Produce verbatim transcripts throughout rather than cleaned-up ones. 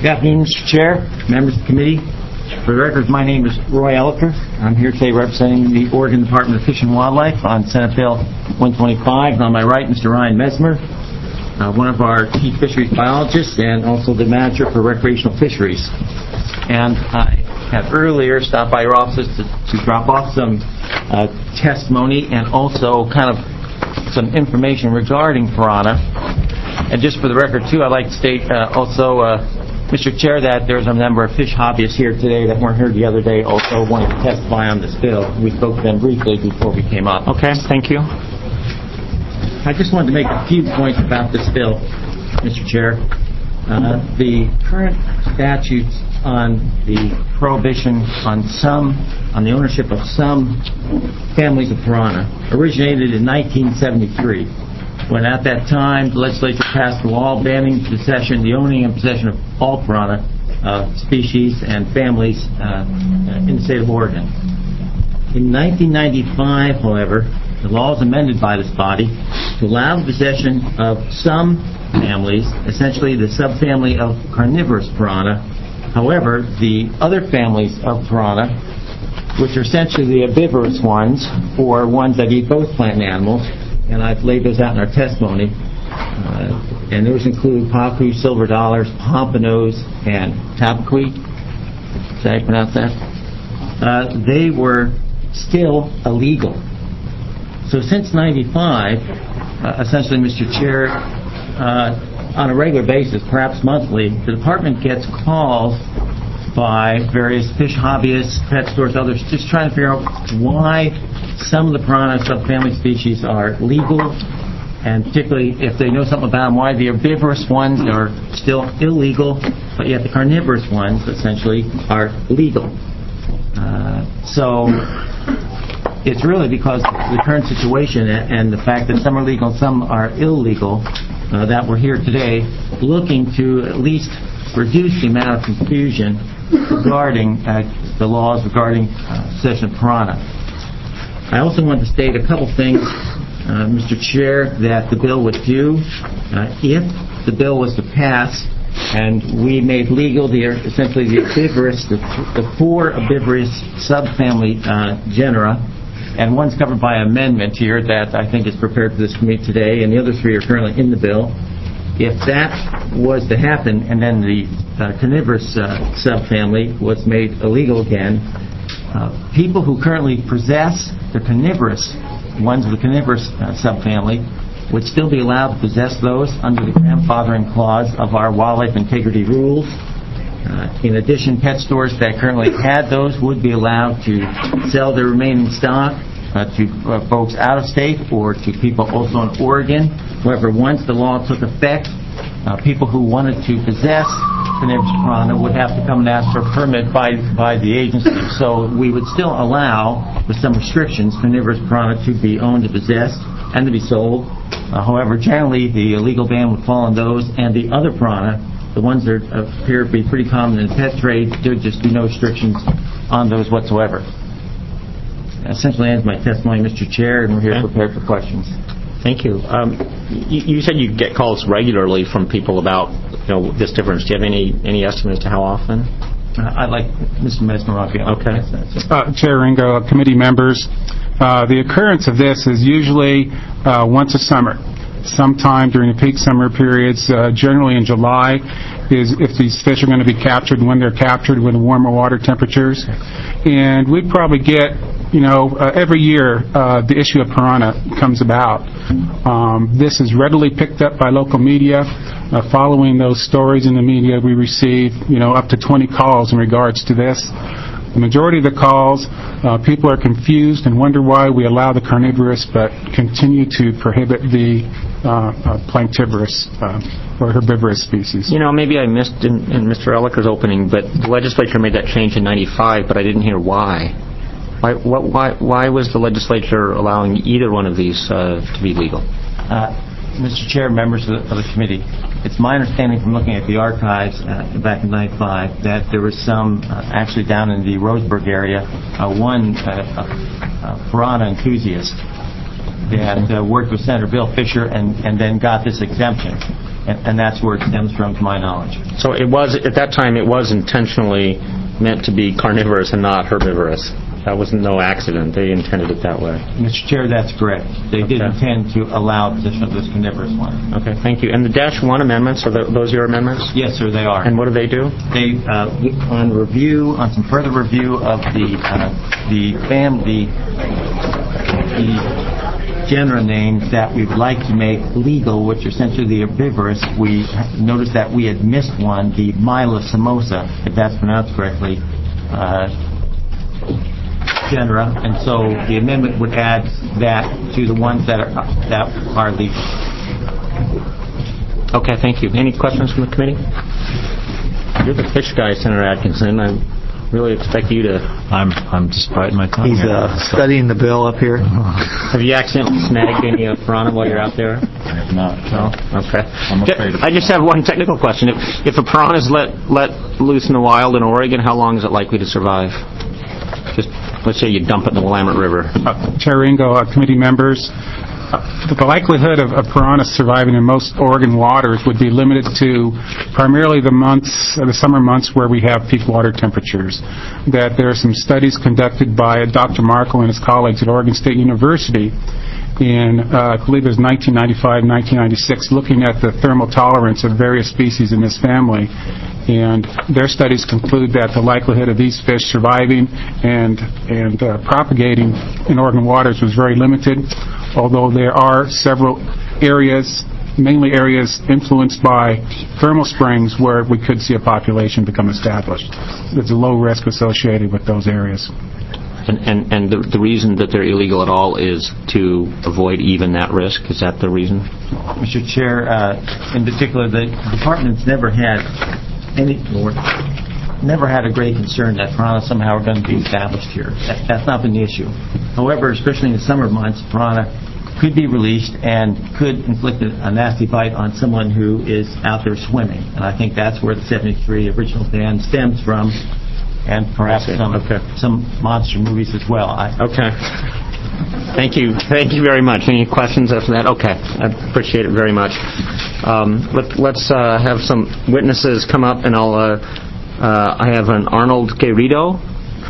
Good afternoon, Mister Chair, members of the committee. For the record, my name is Roy Elliker. I'm here today representing the Oregon Department of Fish and Wildlife on Senate Bill one twenty-five. And on my right, Mister Ryan Mesmer, uh, one of our key fisheries biologists and also the manager for recreational fisheries. And I have earlier stopped by your office to, to drop off some uh, testimony and also kind of some information regarding piranha. And just for the record, too, I'd like to state uh, also, uh, Mister Chair, that there's a number of fish hobbyists here today that weren't here the other day also wanting to testify on this bill. We spoke to them briefly before we came up. Okay, thank you. I just wanted to make a few points about this bill, Mister Chair. Uh, the current statutes on the prohibition on some, on the ownership of some families of piranha originated in nineteen seventy-three. When at that time the legislature passed a law banning possession, the owning and possession of all piranha uh, species and families uh, in the state of Oregon. In nineteen ninety-five, however, the law was amended by this body to allow the possession of some families, essentially the subfamily of carnivorous piranha. However, the other families of piranha, which are essentially the herbivorous ones, or ones that eat both plant and animals, and I've laid those out in our testimony. Uh, and those include pacu, silver dollars, pompanos, and tabaque. Did I pronounce that? Uh, they were still illegal. So since ninety-five, uh, essentially, Mister Chair, uh, on a regular basis, perhaps monthly, the department gets calls by various fish hobbyists, pet stores, others, just trying to figure out why some of the piranha subfamily species are legal, and particularly if they know something about them, why the herbivorous ones are still illegal, but yet the carnivorous ones, essentially, are legal. Uh, so it's really because of the current situation and the fact that some are legal and some are illegal uh, that we're here today looking to at least reduce the amount of confusion regarding uh, the laws regarding uh, possession of piranha. I also want to state a couple things, uh, Mister Chair, that the bill would do uh, if the bill was to pass and we made legal the essentially the herbivorous, the, the four herbivorous subfamily uh, genera, and one's covered by amendment here that I think is prepared for this committee today, and the other three are currently in the bill. If that was to happen, and then the uh, carnivorous uh, subfamily was made illegal again, uh, people who currently possess the carnivorous ones of the carnivorous uh, subfamily would still be allowed to possess those under the grandfathering clause of our wildlife integrity rules. Uh, in addition, pet stores that currently had those would be allowed to sell their remaining stock uh, to uh, folks out of state or to people also in Oregon. However, once the law took effect, uh, people who wanted to possess carnivorous piranha would have to come and ask for a permit by, by the agency. So we would still allow, with some restrictions, carnivorous piranha to be owned and possessed and to be sold. Uh, however, generally, the legal ban would fall on those, and the other piranha, the ones that appear to be pretty common in the pet trade, there would just be no restrictions on those whatsoever. Essentially ends my testimony, Mister Chair, and we're here okay. prepared for questions. Thank you. Um, you. You said you get calls regularly from people about you know this difference. Do you have any any estimate as to how often? Uh, I'd like Mister Mesmer. Okay. Uh, Chair Ringo, committee members, uh, the occurrence of this is usually uh, once a summer. Sometime during the peak summer periods, uh, generally in July, is if these fish are going to be captured and when they're captured with warmer water temperatures. And we probably get, you know, uh, every year uh, the issue of piranha comes about. Um, this is readily picked up by local media. Uh, following those stories in the media, we receive, you know, up to twenty calls in regards to this. The majority of the calls, uh, people are confused and wonder why we allow the carnivorous but continue to prohibit the uh, uh, planktivorous uh, or herbivorous species. You know, maybe I missed in, in Mister Elliker's opening, but the legislature made that change in ninety-five, but I didn't hear why. Why, what, why, why was the legislature allowing either one of these uh, to be legal? Uh, Mister Chair, members of the, of the committee, it's my understanding from looking at the archives uh, back in ninety-five that there was some, uh, actually down in the Roseburg area, uh, one uh, uh, piranha enthusiast that uh, worked with Senator Bill Fisher and, and then got this exemption. and, and that's where it stems from, to my knowledge. So it was, at that time, it was intentionally meant to be carnivorous and not herbivorous. That was no accident. They intended it that way. Mister Chair, that's correct. They did Okay. intend to allow position of this carnivorous one. Okay, thank you. And the dash one amendments, are tho- those your amendments? Yes, sir, they are. And what do they do? They, uh, on review, on some further review of the uh, the family, the genera names that we would like to make legal, which are essentially the herbivorous, we noticed that we had missed one, the Milosomosa, if that's pronounced correctly, uh, genera, and so the amendment would add that to the ones that are that are legal. Okay, thank you. Any questions from the committee? You're the fish guy, Senator Atkinson. I really expect you to... I'm I'm just biting my tongue. He's here. uh, studying the bill up here. Have you accidentally snagged any uh, piranha while you're out there? I have not. No? Okay. I'm afraid of I just have one technical question. If, if a piranha is let, let loose in the wild in Oregon, how long is it likely to survive? Just, let's say you dump it in the Willamette River. Uh, Chair Ringo, uh, committee members, uh, the likelihood of, of piranha surviving in most Oregon waters would be limited to primarily the months, uh, the summer months where we have peak water temperatures. That there are some studies conducted by Doctor Markle and his colleagues at Oregon State University in, uh, I believe it was nineteen ninety-five, nineteen ninety-six, looking at the thermal tolerance of various species in this family. And their studies conclude that the likelihood of these fish surviving and and uh, propagating in Oregon waters was very limited, although there are several areas, mainly areas influenced by thermal springs, where we could see a population become established. There's a low risk associated with those areas. And, and, and the, the reason that they're illegal at all is to avoid even that risk? Is that the reason? Mister Chair, uh, in particular, the department's never had any, or never had a great concern that piranha somehow are going to be established here. That, that's not been the issue. However, especially in the summer months, piranha could be released and could inflict a nasty bite on someone who is out there swimming. And I think that's where the seventy-three original ban stems from, and perhaps some Okay. some monster movies as well. I, Okay. Thank you. Thank you very much. Any questions after that? Okay. I appreciate it very much. Um, let, let's uh, have some witnesses come up, and I'll. Uh, uh, I have an Arnold Querido,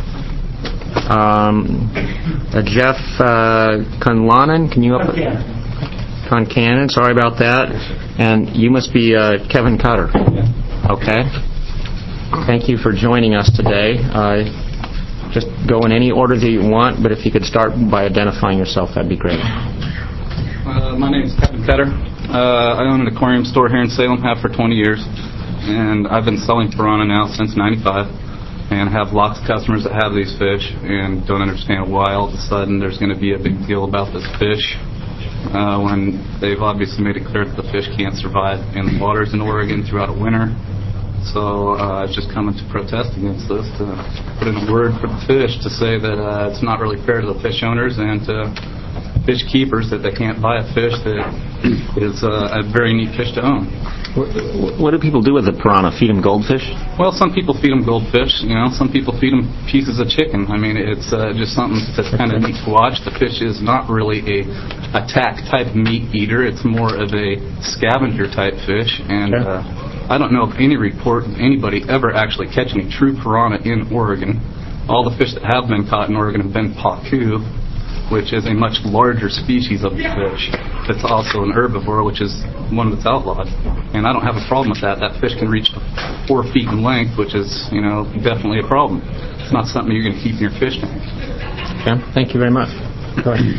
um, a Jeff uh, Conlanen. Can you up? Concannon. Sorry about that. And you must be uh, Kevin Cutter. Okay. Thank you for joining us today. Uh, just go in any order that you want, but if you could start by identifying yourself, that'd be great. Uh, my name is Kevin Fetter. Uh, I own an aquarium store here in Salem, have for twenty years, and I've been selling piranha now since ninety-five, and have lots of customers that have these fish and don't understand why all of a sudden there's going to be a big deal about this fish uh, when they've obviously made it clear that the fish can't survive in the waters in Oregon throughout a winter. So uh, I've just come to protest against this, to put in a word for the fish, to say that uh, it's not really fair to the fish owners and to fish keepers that they can't buy a fish that is uh, a very neat fish to own. What do people do with the piranha? Feed them goldfish? Well, some people feed them goldfish, you know, some people feed them pieces of chicken. I mean, it's uh, just something that's kind of neat to watch. The fish is not really a attack type meat eater. It's more of a scavenger type fish, and Okay. uh, I don't know of any report of anybody ever actually catching a true piranha in Oregon. All the fish that have been caught in Oregon have been pacu, which is a much larger species of the fish. It's also an herbivore, which is one that's outlawed. And I don't have a problem with that. That fish can reach four feet in length, which is, you know, definitely a problem. It's not something you're going to keep in your fish tank. Okay. Thank you very much. Go ahead.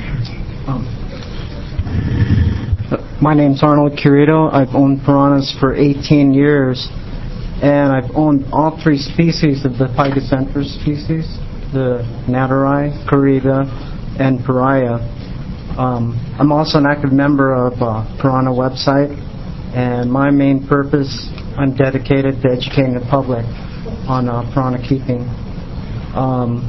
My name's Arnold Querido. I've owned piranhas for eighteen years, and I've owned all three species of the Pygocentrus species, the Natterai, Corrida, and Pariah. Um, I'm also an active member of uh, Piranha website, and my main purpose, I'm dedicated to educating the public on uh, piranha keeping. Um,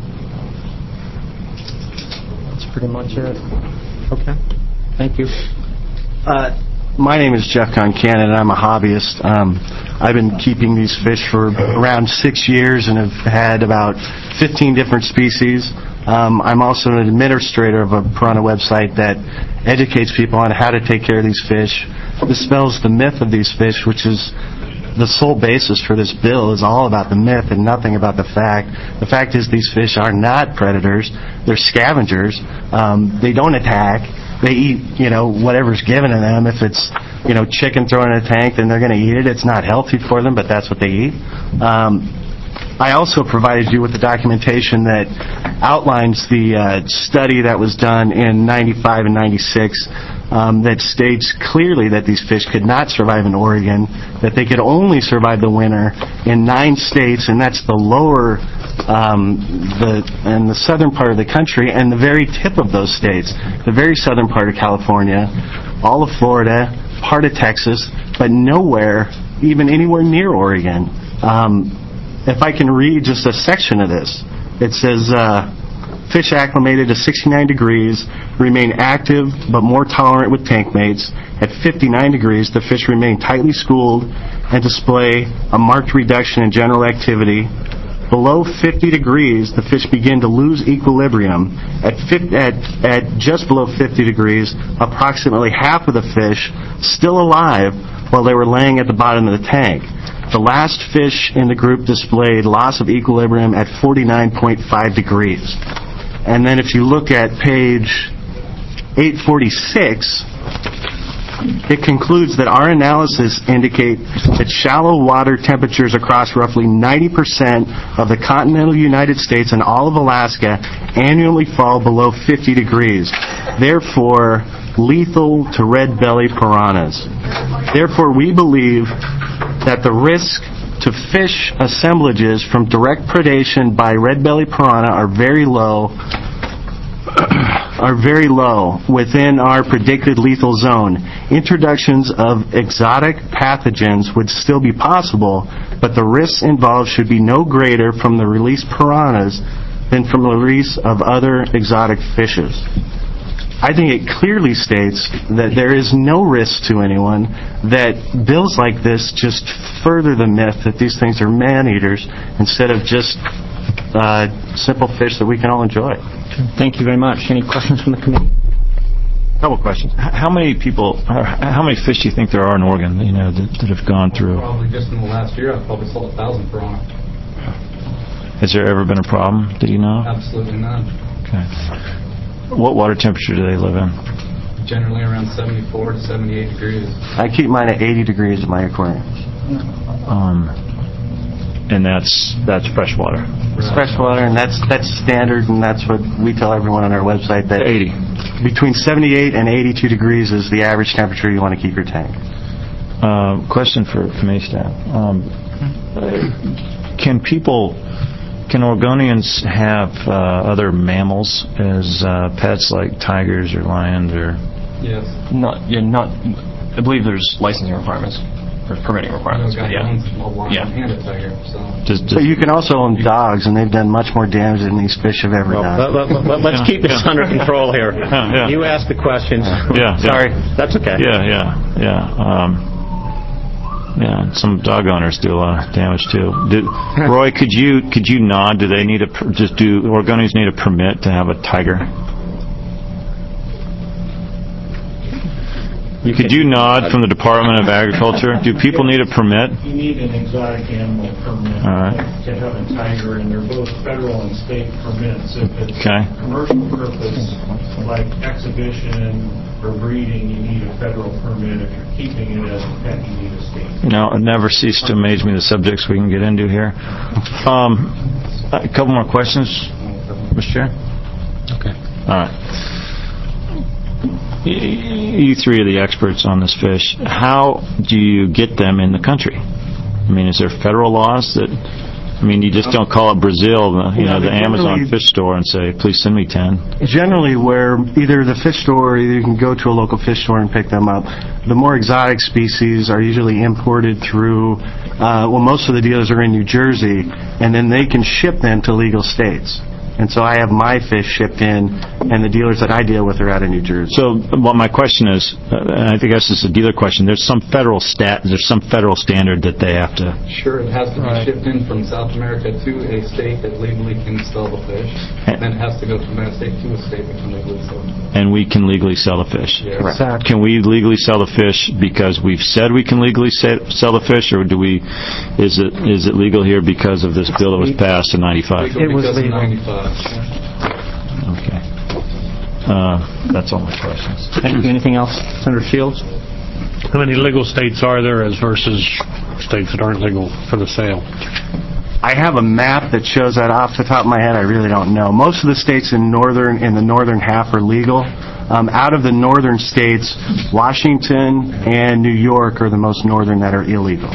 that's pretty much it. Okay. Thank you. Uh, my name is Jeff Concannon, and I'm a hobbyist. Um, I've been keeping these fish for around six years and have had about fifteen different species. Um, I'm also an administrator of a piranha website that educates people on how to take care of these fish, dispels the myth of these fish, which is the sole basis for this bill, is all about the myth and nothing about the fact. The fact is these fish are not predators. They're scavengers. Um, they don't attack. They eat, you know, whatever's given to them. If it's, you know, chicken thrown in a tank, then they're going to eat it. It's not healthy for them, but that's what they eat. Um, I also provided you with the documentation that outlines the uh, study that was done in ninety-five and ninety-six um, that states clearly that these fish could not survive in Oregon, that they could only survive the winter in nine states, and that's the lower um, the and the southern part of the country and the very tip of those states, the very southern part of California, all of Florida, part of Texas, but nowhere, even anywhere near Oregon. Um, If I can read just a section of this, it says, uh, fish acclimated to sixty-nine degrees remain active but more tolerant with tank mates. At fifty-nine degrees, the fish remain tightly schooled and display a marked reduction in general activity. Below fifty degrees, the fish begin to lose equilibrium. At, at, at just below fifty degrees, approximately half of the fish still alive while they were laying at the bottom of the tank. The last fish in the group displayed loss of equilibrium at forty-nine point five degrees. And then if you look at page eight forty-six, it concludes that our analysis indicate that shallow water temperatures across roughly ninety percent of the continental United States and all of Alaska annually fall below fifty degrees. Therefore, lethal to red belly piranhas. Therefore, we believe that the risk to fish assemblages from direct predation by red belly piranha are very low are very low within our predicted lethal zone. Introductions of exotic pathogens would still be possible, but the risks involved should be no greater from the released piranhas than from the release of other exotic fishes. I think it clearly states that there is no risk to anyone, that bills like this just further the myth that these things are man-eaters instead of just uh, simple fish that we can all enjoy. Thank you very much. Any questions from the committee? Couple questions. H- How many people, or how many fish do you think there are in Oregon, you know, that, that have gone through? Probably just in the last year, I've probably sold a thousand piranha. Has there ever been a problem? Do you know? Absolutely none. Okay. What water temperature do they live in? Generally around seventy-four to seventy-eight degrees. I keep mine at eighty degrees in my aquarium. Um, and that's that's fresh water. It's fresh water, and that's that's standard, and that's what we tell everyone on our website, that eighty. Between seventy-eight and eighty-two degrees is the average temperature you want to keep your tank. Uh, question for committee staff. Um, can people... Can Oregonians have uh, other mammals as uh, pets, like tigers or lions or? Yes. Not, yeah, not. I believe there's licensing requirements or permitting requirements. I've got But yeah, owns a lion Yeah. and a tiger, so. Does, does, But you can also own dogs, and they've done much more damage than these fish have ever Well, done. let, let, let, let's Yeah, keep this yeah. under control here. Yeah, yeah. You ask the questions. Yeah, yeah. Sorry. That's okay. Yeah, yeah, yeah. Um, yeah, some dog owners do a lot of damage too. Do, Roy, could you could you nod? Do they need a per- just do Oregonians need a permit to have a tiger? You Could can- you nod from the Department of Agriculture? Do people need a permit? You need an exotic animal permit All right. to have a tiger, and they're both federal and state permits. If it's Okay. commercial purpose, like exhibition or breeding, you need a federal permit. If you're keeping it as a pet, you need a state. No, it never ceased to amaze me the subjects we can get into here. Um, a couple more questions, Mister Chair? Okay. All right. Y- You three are the experts on this fish. How do you get them in the country? I mean, is there federal laws that... I mean, you just don't call it Brazil, the, you Yeah, know, the they Amazon generally- fish store and say, please send me ten. Generally, where either the fish store or either you can go to a local fish store and pick them up. The more exotic species are usually imported through, uh, well, most of the dealers are in New Jersey, and then they can ship them to legal states. And so I have my fish shipped in, and the dealers that I deal with are out of New Jersey. So, well, my question is, uh, and I think this is a dealer question. There's some federal stat, there's some federal standard that they have to. Sure, it has to be shipped in from South America to a state that legally can sell the fish. And then it has to go from that state to a state that can legally sell the fish. And we can legally sell the fish. Yeah. Exactly. Can we legally sell the fish because we've said we can legally sa- sell the fish, or do we? Is it is it legal here because of this bill that was passed in ninety-five? Legal It was because of legal. ninety-five. Okay. Uh, that's all my questions. Anything else, Senator Shields? How many legal states are there as versus states that aren't legal for the sale? I have a map that shows that off the top of my head. I really don't know. Most of the states in northern in the northern half are legal. Um, out of the northern states, Washington and New York are the most northern that are illegal.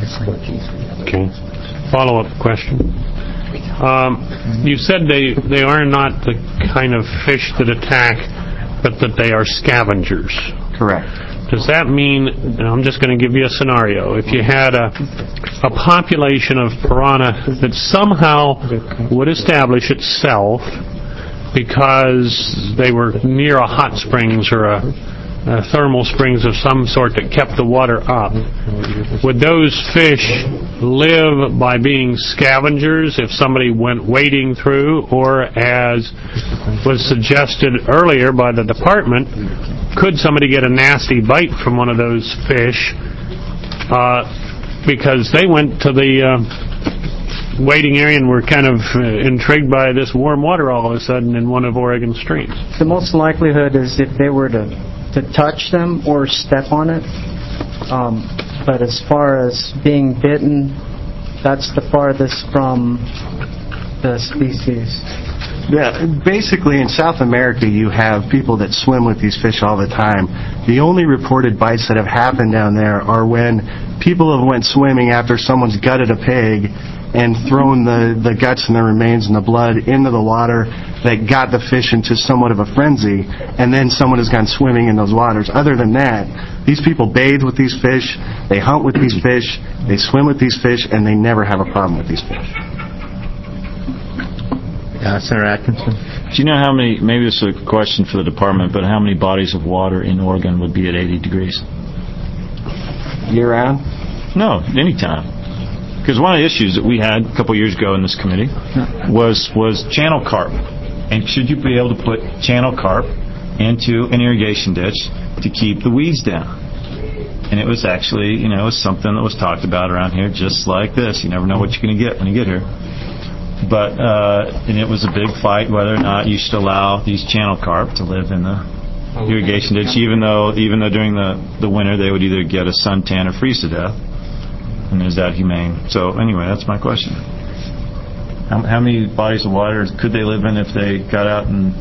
Okay. Follow-up question. Um, you said they, they are not the kind of fish that attack, but that they are scavengers. Correct. Does that mean, and I'm just going to give you a scenario, if you had a, a population of piranha that somehow would establish itself because they were near a hot springs or a, a thermal springs of some sort that kept the water up, would those fish live by being scavengers if somebody went wading through, or as was suggested earlier by the department, could somebody get a nasty bite from one of those fish uh, because they went to the uh, wading area and were kind of uh, intrigued by this warm water all of a sudden in one of Oregon's streams? The most likelihood is if they were to, to touch them or step on it. Um, but as far as being bitten, that's the farthest from the species. Yeah, basically in South America you have people that swim with these fish all the time. The only reported bites that have happened down there are when people have went swimming after someone's gutted a pig and thrown the, the guts and the remains and the blood into the water that got the fish into somewhat of a frenzy, and then someone has gone swimming in those waters. Other than that, these people bathe with these fish, they hunt with these fish, they swim with these fish, and they never have a problem with these fish. Uh, Senator Atkinson? Do you know how many, maybe this is a question for the department, but how many bodies of water in Oregon would be at eighty degrees? Year-round? No, anytime. Because one of the issues that we had a couple years ago in this committee was was channel carp. And should you be able to put channel carp into an irrigation ditch to keep the weeds down? And it was actually, you know, it was something that was talked about around here just like this. You never know what you're going to get when you get here. But, uh, and it was a big fight whether or not you should allow these channel carp to live in the irrigation ditch, even though even though during the, the winter they would either get a suntan or freeze to death. And is that humane? So anyway, that's my question. How, how many bodies of water could they live in if they got out in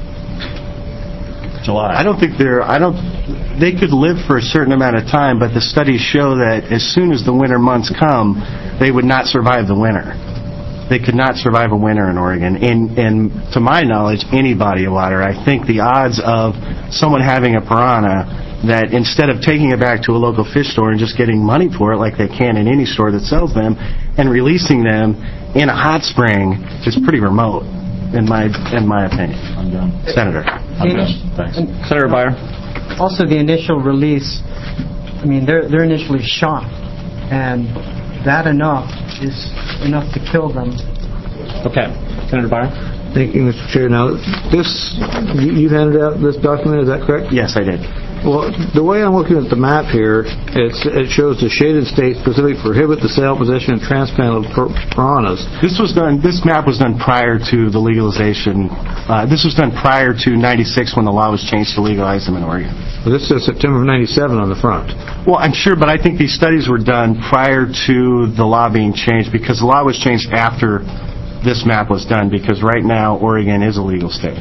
July? I don't think they're, I don't, they could live for a certain amount of time, but the studies show that as soon as the winter months come, they would not survive the winter. They could not survive a winter in Oregon. And, and to my knowledge, any body of water, I think the odds of someone having a piranha that instead of taking it back to a local fish store and just getting money for it like they can in any store that sells them and releasing them in a hot spring is pretty remote, in my in my opinion. I'm done. Senator. I'm done. Thanks. Senator Byer? Also, the initial release, I mean, they're, they're initially shot, and that enough is enough to kill them. Okay. Senator Byer? Thank you, Mister Chair. Now, this, you, you handed out this document, is that correct? Yes, I did. Well, the way I'm looking at the map here, it's, it shows the shaded states specifically prohibit the sale, possession, and transplant of pir- piranhas. This was done. This map was done prior to the legalization. Uh, this was done prior to ninety-six when the law was changed to legalize them in Oregon. Well, this says September of ninety-seven on the front. Well, I'm sure, but I think these studies were done prior to the law being changed because the law was changed after this map was done, because right now Oregon is a legal state.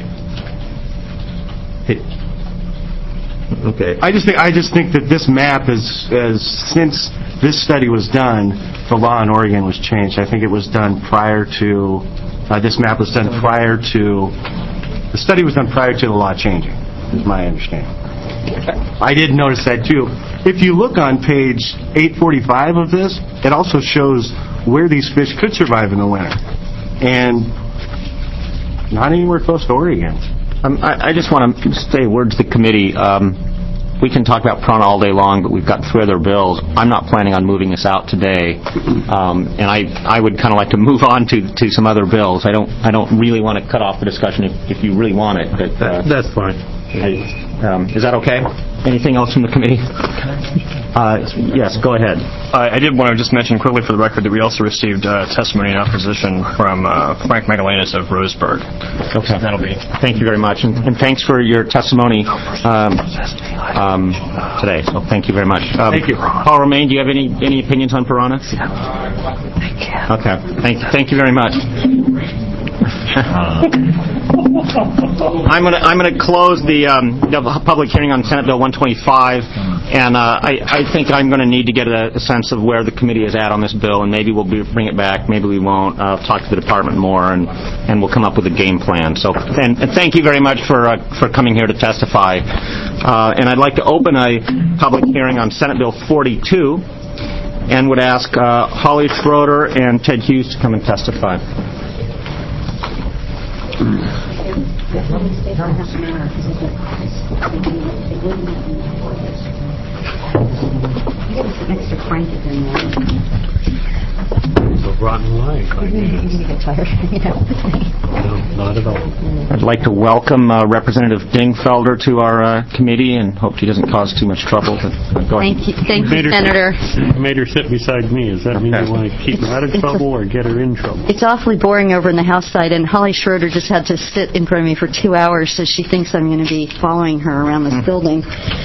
It, Okay. I just think I just think that this map is, is since this study was done, the law in Oregon was changed. I think it was done prior to uh, this map was done prior to the study was done prior to the law changing. Is my understanding. I did notice that too. If you look on page eight forty-five of this, it also shows where these fish could survive in the winter, and not anywhere close to Oregon. Um, I, I just want to say a word to the committee. Um, we can talk about Piranha all day long, but we've got three other bills. I'm not planning on moving this out today, um, and I I would kind of like to move on to, to some other bills. I don't I don't really want to cut off the discussion if, if you really want it. But uh, That's fine. I, um, is that okay? Anything else from the committee? Uh, yes, go ahead. I I did want to just mention quickly for the record that we also received uh, testimony in opposition from uh, Frank Magdalenas of Roseburg. Okay. So that'll be. Thank you very much, and, and thanks for your testimony um, um, today. So thank you very much. Um, Thank you. Paul Romaine, do you have any, any opinions on Piranha? Okay. Thank thank you very much. I'm going to I'm going to close the, um, the public hearing on Senate Bill one twenty-five, and uh, I, I think I'm going to need to get a, a sense of where the committee is at on this bill, and maybe we'll be, bring it back, maybe we won't. Uh, talk to the department more, and, and we'll come up with a game plan. So, and, and thank you very much for uh, for coming here to testify. Uh, and I'd like to open a public hearing on Senate Bill forty-two, and would ask uh, Holly Schroeder and Ted Hughes to come and testify. Extra cranky in there. It's a rotten lie. You're going to get tired. No, not at all. I'd like to welcome uh, Representative Dingfelder to our uh, committee, and hope she doesn't cause too much trouble. But, uh, go ahead. Thank you, thank you, Made her- Senator. You made her sit beside me. Does that mean you want to keep her out of trouble or get her in trouble? It's awfully boring over in the House side, and Holly Schroeder just had to sit in front of me for two hours, so she thinks I'm going to be following her around this building.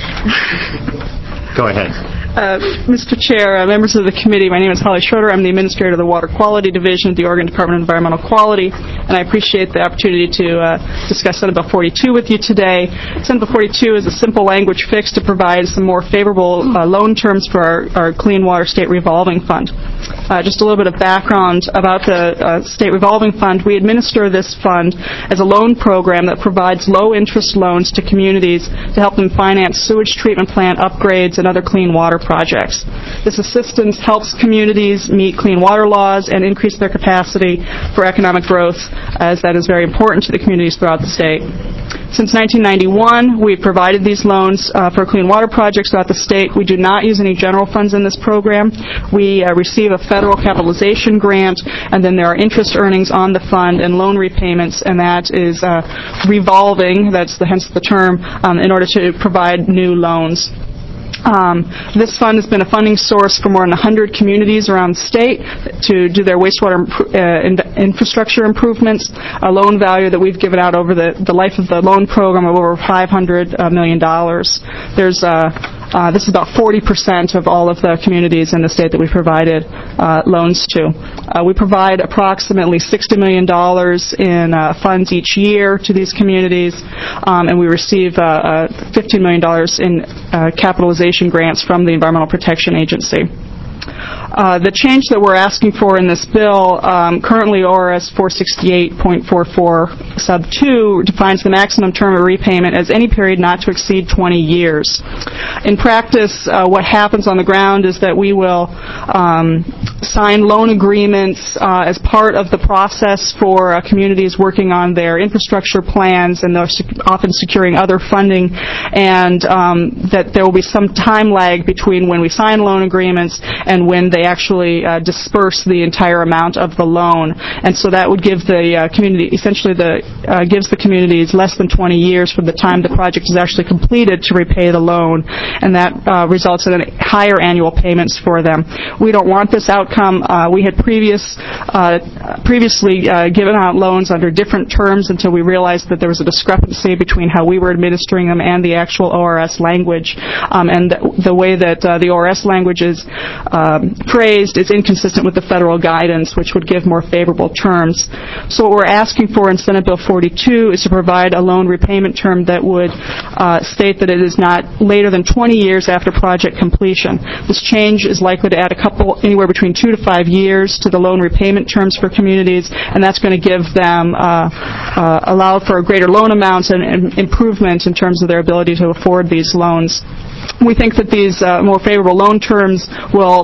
Go ahead. Uh, Mister Chair, uh, members of the committee, my name is Holly Schroeder. I'm the administrator of the Water Quality Division at the Oregon Department of Environmental Quality, and I appreciate the opportunity to uh, discuss Senate Bill forty-two with you today. Senate Bill forty-two is a simple language fix to provide some more favorable uh, loan terms for our, our Clean Water State Revolving Fund. Uh, just a little bit of background about the uh, State Revolving Fund. We administer this fund as a loan program that provides low-interest loans to communities to help them finance sewage treatment plant upgrades and other clean water projects. This assistance helps communities meet clean water laws and increase their capacity for economic growth, as that is very important to the communities throughout the state. Since nineteen ninety-one, we've provided these loans uh, for clean water projects throughout the state. We do not use any general funds in this program. We uh, receive a federal capitalization grant, and then there are interest earnings on the fund and loan repayments, and that is uh, revolving, that's the, hence the term, um, in order to provide new loans. Um, this fund has been a funding source for more than one hundred communities around the state to do their wastewater uh, in- infrastructure improvements, a loan value that we've given out over the, the life of the loan program of over five hundred million dollars. There's uh, uh, this is about forty percent of all of the communities in the state that we provided uh, loans to. Uh, we provide approximately sixty million dollars in uh, funds each year to these communities, um, and we receive uh, uh, fifteen million dollars in uh, capitalization grants from the Environmental Protection Agency. Uh, the change that we're asking for in this bill, um, currently O R S four sixty-eight point four four sub two defines the maximum term of repayment as any period not to exceed twenty years. In practice, uh, what happens on the ground is that we will um, sign loan agreements uh, as part of the process for uh, communities working on their infrastructure plans, and they're sec- often securing other funding, and um, that there will be some time lag between when we sign loan agreements and when they actually uh, disperse the entire amount of the loan. And so that would give the uh, community, essentially the uh, gives the communities less than twenty years from the time the project is actually completed to repay the loan, and that uh, results in higher annual payments for them. We don't want this outcome. Uh, we had previous, uh, previously uh, given out loans under different terms until we realized that there was a discrepancy between how we were administering them and the actual O R S language, um, and the, the way that uh, the O R S language is um, phrased is inconsistent with the federal guidance, which would give more favorable terms. So what we're asking for in Senate Bill forty-two is to provide a loan repayment term that would uh, state that it is not later than twenty years after project completion. This change is likely to add a couple, anywhere between two to five years to the loan repayment terms for communities, and that's going to give them, uh, uh, allow for greater loan amounts and, and improvement in terms of their ability to afford these loans. We think that these uh, more favorable loan terms will make it easier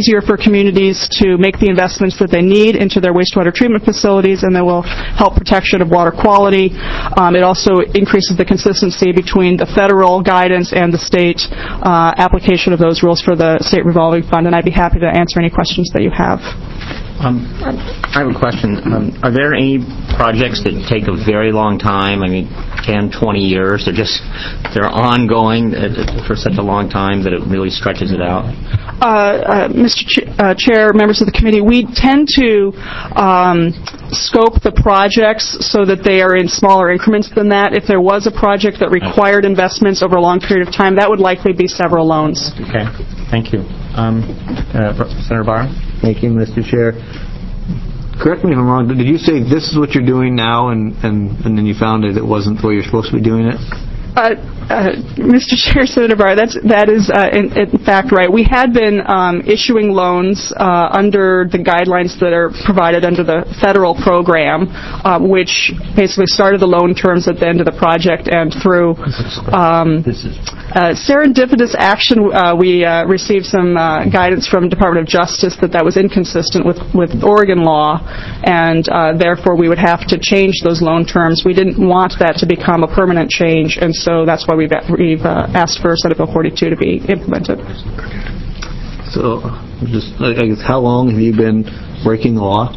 easier for communities to make the investments that they need into their wastewater treatment facilities, and that will help protection of water quality. Um, it also increases the consistency between the federal guidance and the state uh, application of those rules for the state revolving fund, and I'd be happy to answer any questions that you have. Um, I have a question. Um, are there any projects that take a very long time? I mean, ten, twenty years? They're just, they're ongoing for such a long time that it really stretches it out? Uh, uh, Mister Ch- uh, Chair, members of the committee, we tend to um, scope the projects so that they are in smaller increments than that. If there was a project that required investments over a long period of time, that would likely be several loans. Okay. Thank you. Um, uh, Senator Barr? Thank you, Mister Chair. Correct me if I'm wrong, did you say this is what you're doing now, and, and, and then you found that it wasn't the way you're supposed to be doing it? Uh, uh, Mister Chair, Senator Barr, that's, that is uh, in, in fact right. We had been um, issuing loans uh, under the guidelines that are provided under the federal program, uh, which basically started the loan terms at the end of the project and through um, uh, serendipitous action. Uh, we uh, received some uh, guidance from Department of Justice that that was inconsistent with, with Oregon law, and uh, therefore we would have to change those loan terms. We didn't want that to become a permanent change, and so that's why we've, we've uh, asked for Senate Bill forty-two to be implemented. So, just I guess, how long have you been breaking the law?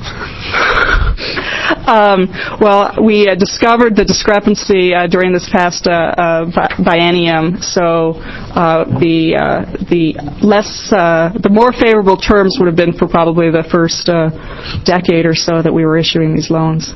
Um, well, we uh, discovered the discrepancy uh, during this past uh, uh, biennium. So uh, the uh, the less uh, the more favorable terms would have been for probably the first uh, decade or so that we were issuing these loans.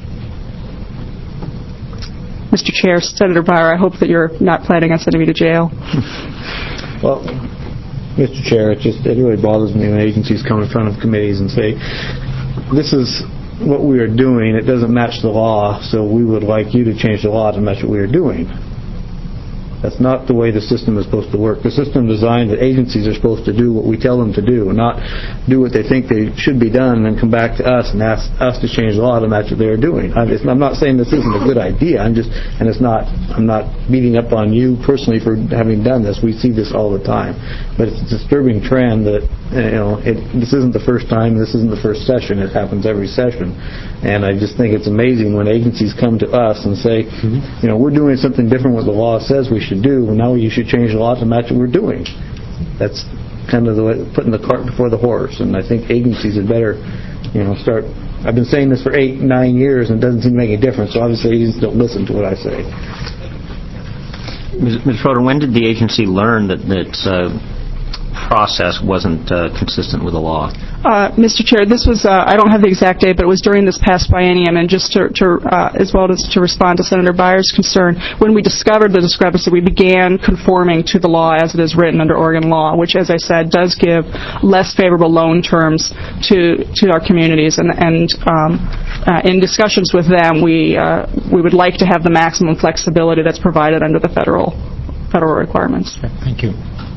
Mister Chair, Senator Barr, I hope that you're not planning on sending me to jail. Well, Mister Chair, it just it really bothers me when agencies come in front of committees and say, this is what we are doing, it doesn't match the law, so we would like you to change the law to match what we are doing. That's not the way the system is supposed to work. The system is designed that agencies are supposed to do what we tell them to do, and not do what they think they should be done and then come back to us and ask us to change the law to match what they are doing. I'm, just, I'm not saying this isn't a good idea. I'm just, and it's not. I'm not beating up on you personally for having done this. We see this all the time, but it's a disturbing trend that you know it, this isn't the first time. This isn't the first session. It happens every session, and I just think it's amazing when agencies come to us and say, mm-hmm. you know, we're doing something different what the law says we should do, and now you should change the law to match what we're doing. That's kind of the way, putting the cart before the horse, and I think agencies had better, you know, start. I've been saying this for eight, nine years, and it doesn't seem to make a difference, so obviously agencies don't listen to what I say. Miz Schroeder, when did the agency learn that that uh, process wasn't uh, consistent with the law? Uh, Mister Chair, this was, uh, I don't have the exact date, but it was during this past biennium, and just to, to uh, as well as to respond to Senator Byers' concern, when we discovered the discrepancy, we began conforming to the law as it is written under Oregon law, which, as I said, does give less favorable loan terms to to our communities, and, and um, uh, in discussions with them, we uh, we would like to have the maximum flexibility that's provided under the federal federal requirements. Okay, thank you.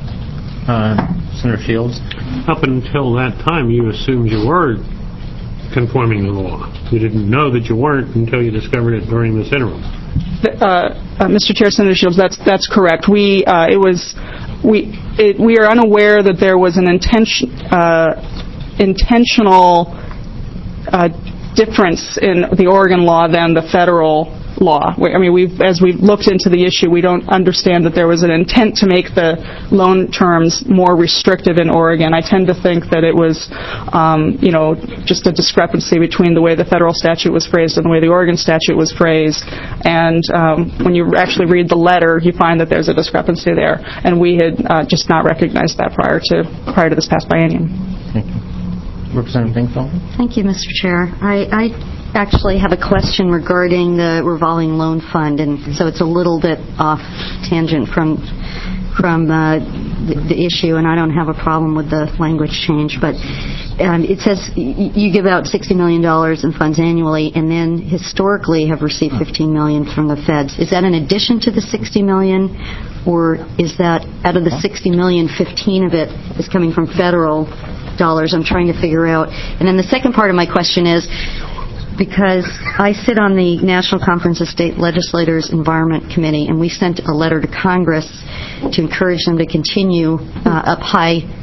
Uh, Senator Shields? Up until that time, you assumed you were conforming to the law. You didn't know that you weren't until you discovered it during this interim. Uh, uh, Mister Chair, Senator Shields, that's that's correct. We uh, it was we it, we are unaware that there was an intention uh, intentional uh, difference in the Oregon law than the federal law. I mean, we've, as we've looked into the issue, we don't understand that there was an intent to make the loan terms more restrictive in Oregon. I tend to think that it was, um, you know, just a discrepancy between the way the federal statute was phrased and the way the Oregon statute was phrased. And um, when you actually read the letter, you find that there's a discrepancy there. And we had uh, just not recognized that prior to prior to this past biennium. Thank you. Representative Dingfeld? Thank you, Mister Chair. I, I actually have a question regarding the revolving loan fund, and so it's a little bit off tangent from from uh, the, the issue, and I don't have a problem with the language change, but um, it says y- you give out sixty million dollars in funds annually, and then historically have received fifteen million dollars from the feds. Is that in addition to the sixty million dollars, or is that out of the sixty million dollars, fifteen of it is coming from federal dollars? I'm trying to figure out. And then the second part of my question is, because I sit on the National Conference of State Legislators Environment Committee, and we sent a letter to Congress to encourage them to continue uh, up high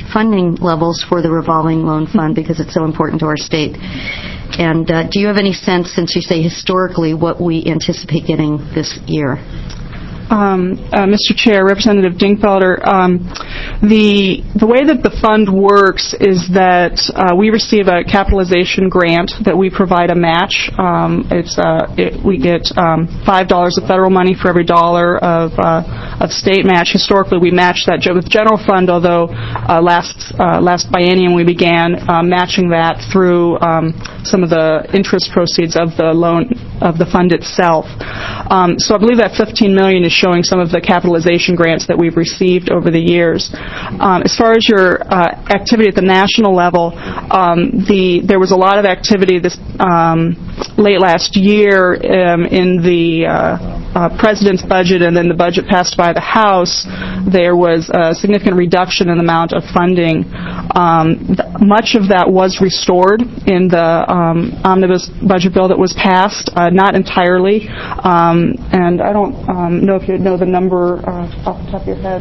funding levels for the revolving loan fund because it's so important to our state. And uh, do you have any sense, since you say historically, what we anticipate getting this year? Um, uh, Mister Chair, Representative Dingfelder, um, the the way that the fund works is that uh, we receive a capitalization grant that we provide a match. Um, it's uh, it, we get um, five dollars of federal money for every dollar of uh, of state match. Historically, we matched that with general fund, although uh, last uh, last biennium we began uh, matching that through um, some of the interest proceeds of the loan of the fund itself. Um, so I believe that fifteen million dollars is showing some of the capitalization grants that we've received over the years. Um, as far as your uh, activity at the national level, um, the there was a lot of activity this um, late last year um, in the uh, uh, President's budget, and then the budget passed by the House. There was a significant reduction in the amount of funding. Um, th- much of that was restored in the um, omnibus budget bill that was passed, uh, not entirely. Um, and I don't um, know if you know the number uh, off the top of your head.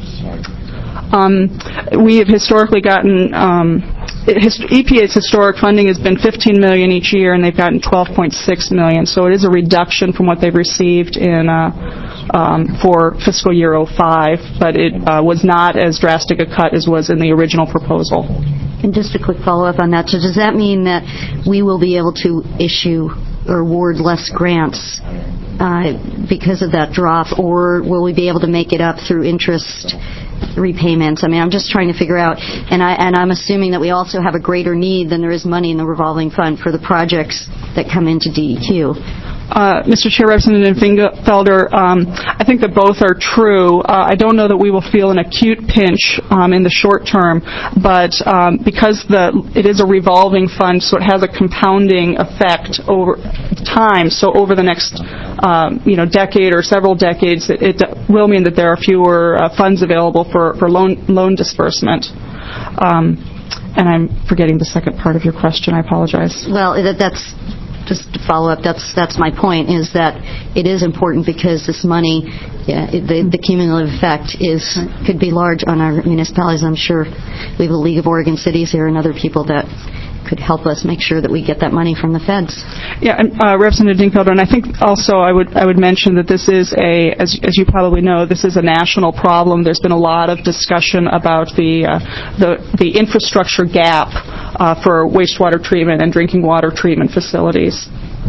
Um, we have historically gotten, um, his, E P A's historic funding has been fifteen million dollars each year, and they've gotten twelve point six million dollars. So it is a reduction from what they've received in uh, um, for fiscal year oh five, but it uh, was not as drastic a cut as was in the original proposal. And just a quick follow-up on that. So does that mean that we will be able to issue or award less grants uh, because of that drop, or will we be able to make it up through interest repayments? I mean, I'm just trying to figure out, and, I, and I'm assuming that we also have a greater need than there is money in the revolving fund for the projects that come into D E Q. Uh, Mister Chair, Representative Dingfelder, um, I think that both are true. Uh, I don't know that we will feel an acute pinch um, in the short term, but um, because the it is a revolving fund, so it has a compounding effect over time. So over the next um, you know decade or several decades, it, it will mean that there are fewer uh, funds available for, for loan loan disbursement. Um, and I'm forgetting the second part of your question. I apologize. Well, that, that's. Just to follow up, that's that's my point, is that it is important because this money, yeah, it, the, the cumulative effect is could be large on our municipalities. I'm sure we have a League of Oregon Cities here and other people that could help us make sure that we get that money from the feds. Yeah, and, uh, Representative Dingfelder, and I think also I would I would mention that this is a, as as you probably know, this is a national problem. There's been a lot of discussion about the uh, the the infrastructure gap uh, for wastewater treatment and drinking water treatment facilities.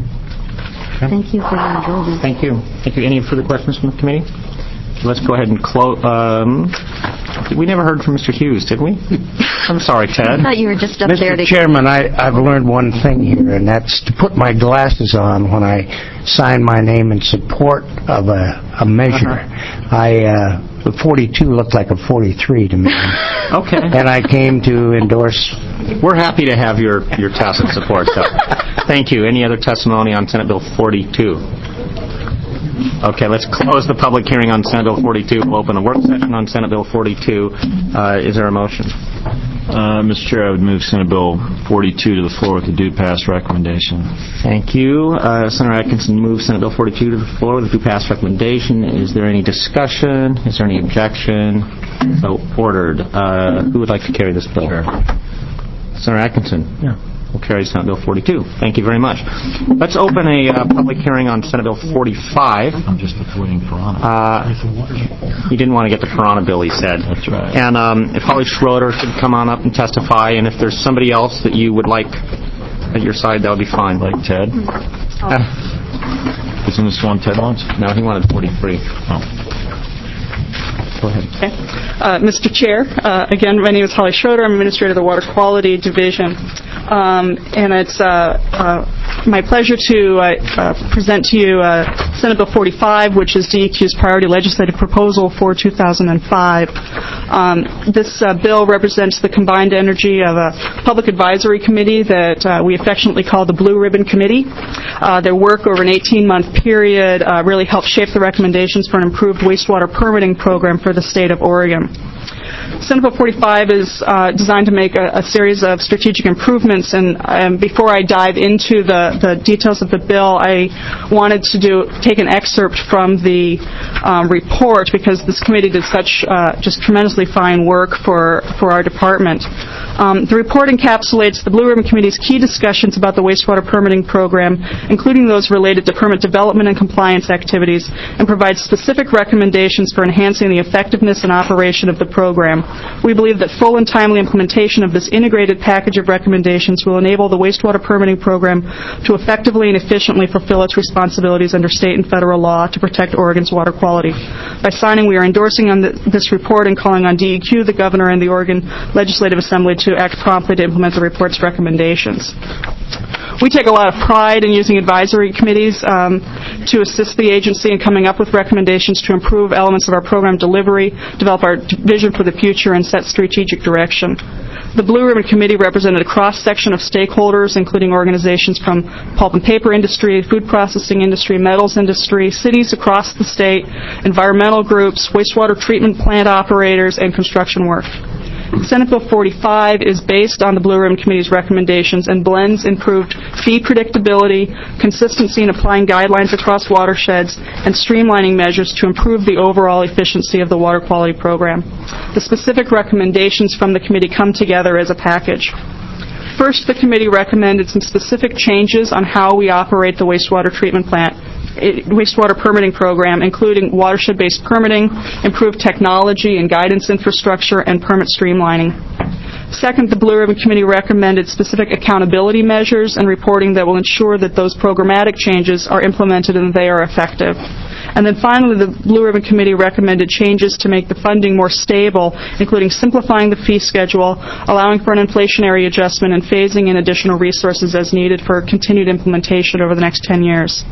Okay. Thank you for your indulgence. Thank you. Thank you. Any further questions from the committee? Let's go ahead and close. Um, we never heard from Mister Hughes, did we? I'm sorry, Ted. I thought you were just up Mister there to... Chairman, I, I've learned one thing here, and that's to put my glasses on when I sign my name in support of a, a measure. Uh-huh. I uh, the forty-two looked like a forty-three to me. Okay. And I came to endorse. We're happy to have your, your tacit support, so thank you. Any other testimony on Senate Bill forty-two? Okay, let's close the public hearing on Senate Bill forty-two. We'll open a work session on Senate Bill forty-two. Uh, is there a motion? Uh, Mister Chair, I would move Senate Bill forty-two to the floor with the due pass recommendation. Thank you. Uh, Senator Atkinson moves Senate Bill forty-two to the floor with the due pass recommendation. Is there any discussion? Is there any objection? So ordered. Uh, who would like to carry this bill? Sure. Senator Atkinson. Yeah. Will carry Senate Bill forty-two. Thank you very much. Let's open a uh, public hearing on Senate Bill forty-five. I'm just avoiding Piranha. Uh, he didn't want to get the Piranha bill, he said. That's right. And um, if Holly Schroeder could come on up and testify, and if there's somebody else that you would like at your side, that would be fine. Like Ted? Uh, Isn't this one Ted wants? No, he wanted forty-three. Oh. Go ahead. Okay. Uh, Mister Chair, uh, again, my name is Holly Schroeder. I'm Administrator of the Water Quality Division. Um, and it's uh, uh, my pleasure to uh, uh, present to you uh, Senate Bill forty-five, which is D E Q's priority legislative proposal for two thousand five. Um, this uh, bill represents the combined energy of a public advisory committee that uh, we affectionately call the Blue Ribbon Committee. Uh, their work over an eighteen-month period uh, really helped shape the recommendations for an improved wastewater permitting program for the state of Oregon. Senate Bill forty-five is uh, designed to make a, a series of strategic improvements, and um, before I dive into the, the details of the bill, I wanted to do take an excerpt from the um, report, because this committee did such uh, just tremendously fine work for, for our department. Um, the report encapsulates the Blue Ribbon Committee's key discussions about the wastewater permitting program, including those related to permit development and compliance activities, and provides specific recommendations for enhancing the effectiveness and operation of the program. We believe that full and timely implementation of this integrated package of recommendations will enable the wastewater permitting program to effectively and efficiently fulfill its responsibilities under state and federal law to protect Oregon's water quality. By signing, we are endorsing on the, this report and calling on D E Q, the Governor, and the Oregon Legislative Assembly to act promptly to implement the report's recommendations. We take a lot of pride in using advisory committees um, to assist the agency in coming up with recommendations to improve elements of our program delivery, develop our vision for the future, and set strategic direction. The Blue Ribbon Committee represented a cross-section of stakeholders, including organizations from pulp and paper industry, food processing industry, metals industry, cities across the state, environmental groups, wastewater treatment plant operators, and construction work. Senate Bill forty-five is based on the Blue Ribbon Committee's recommendations and blends improved fee predictability, consistency in applying guidelines across watersheds, and streamlining measures to improve the overall efficiency of the water quality program. The specific recommendations from the committee come together as a package. First, the committee recommended some specific changes on how we operate the wastewater treatment plant. It, wastewater permitting program, including watershed-based permitting, improved technology and guidance infrastructure, and permit streamlining. Second, the Blue Ribbon Committee recommended specific accountability measures and reporting that will ensure that those programmatic changes are implemented and they are effective. And then finally, the Blue Ribbon Committee recommended changes to make the funding more stable, including simplifying the fee schedule, allowing for an inflationary adjustment, and phasing in additional resources as needed for continued implementation over the next ten years.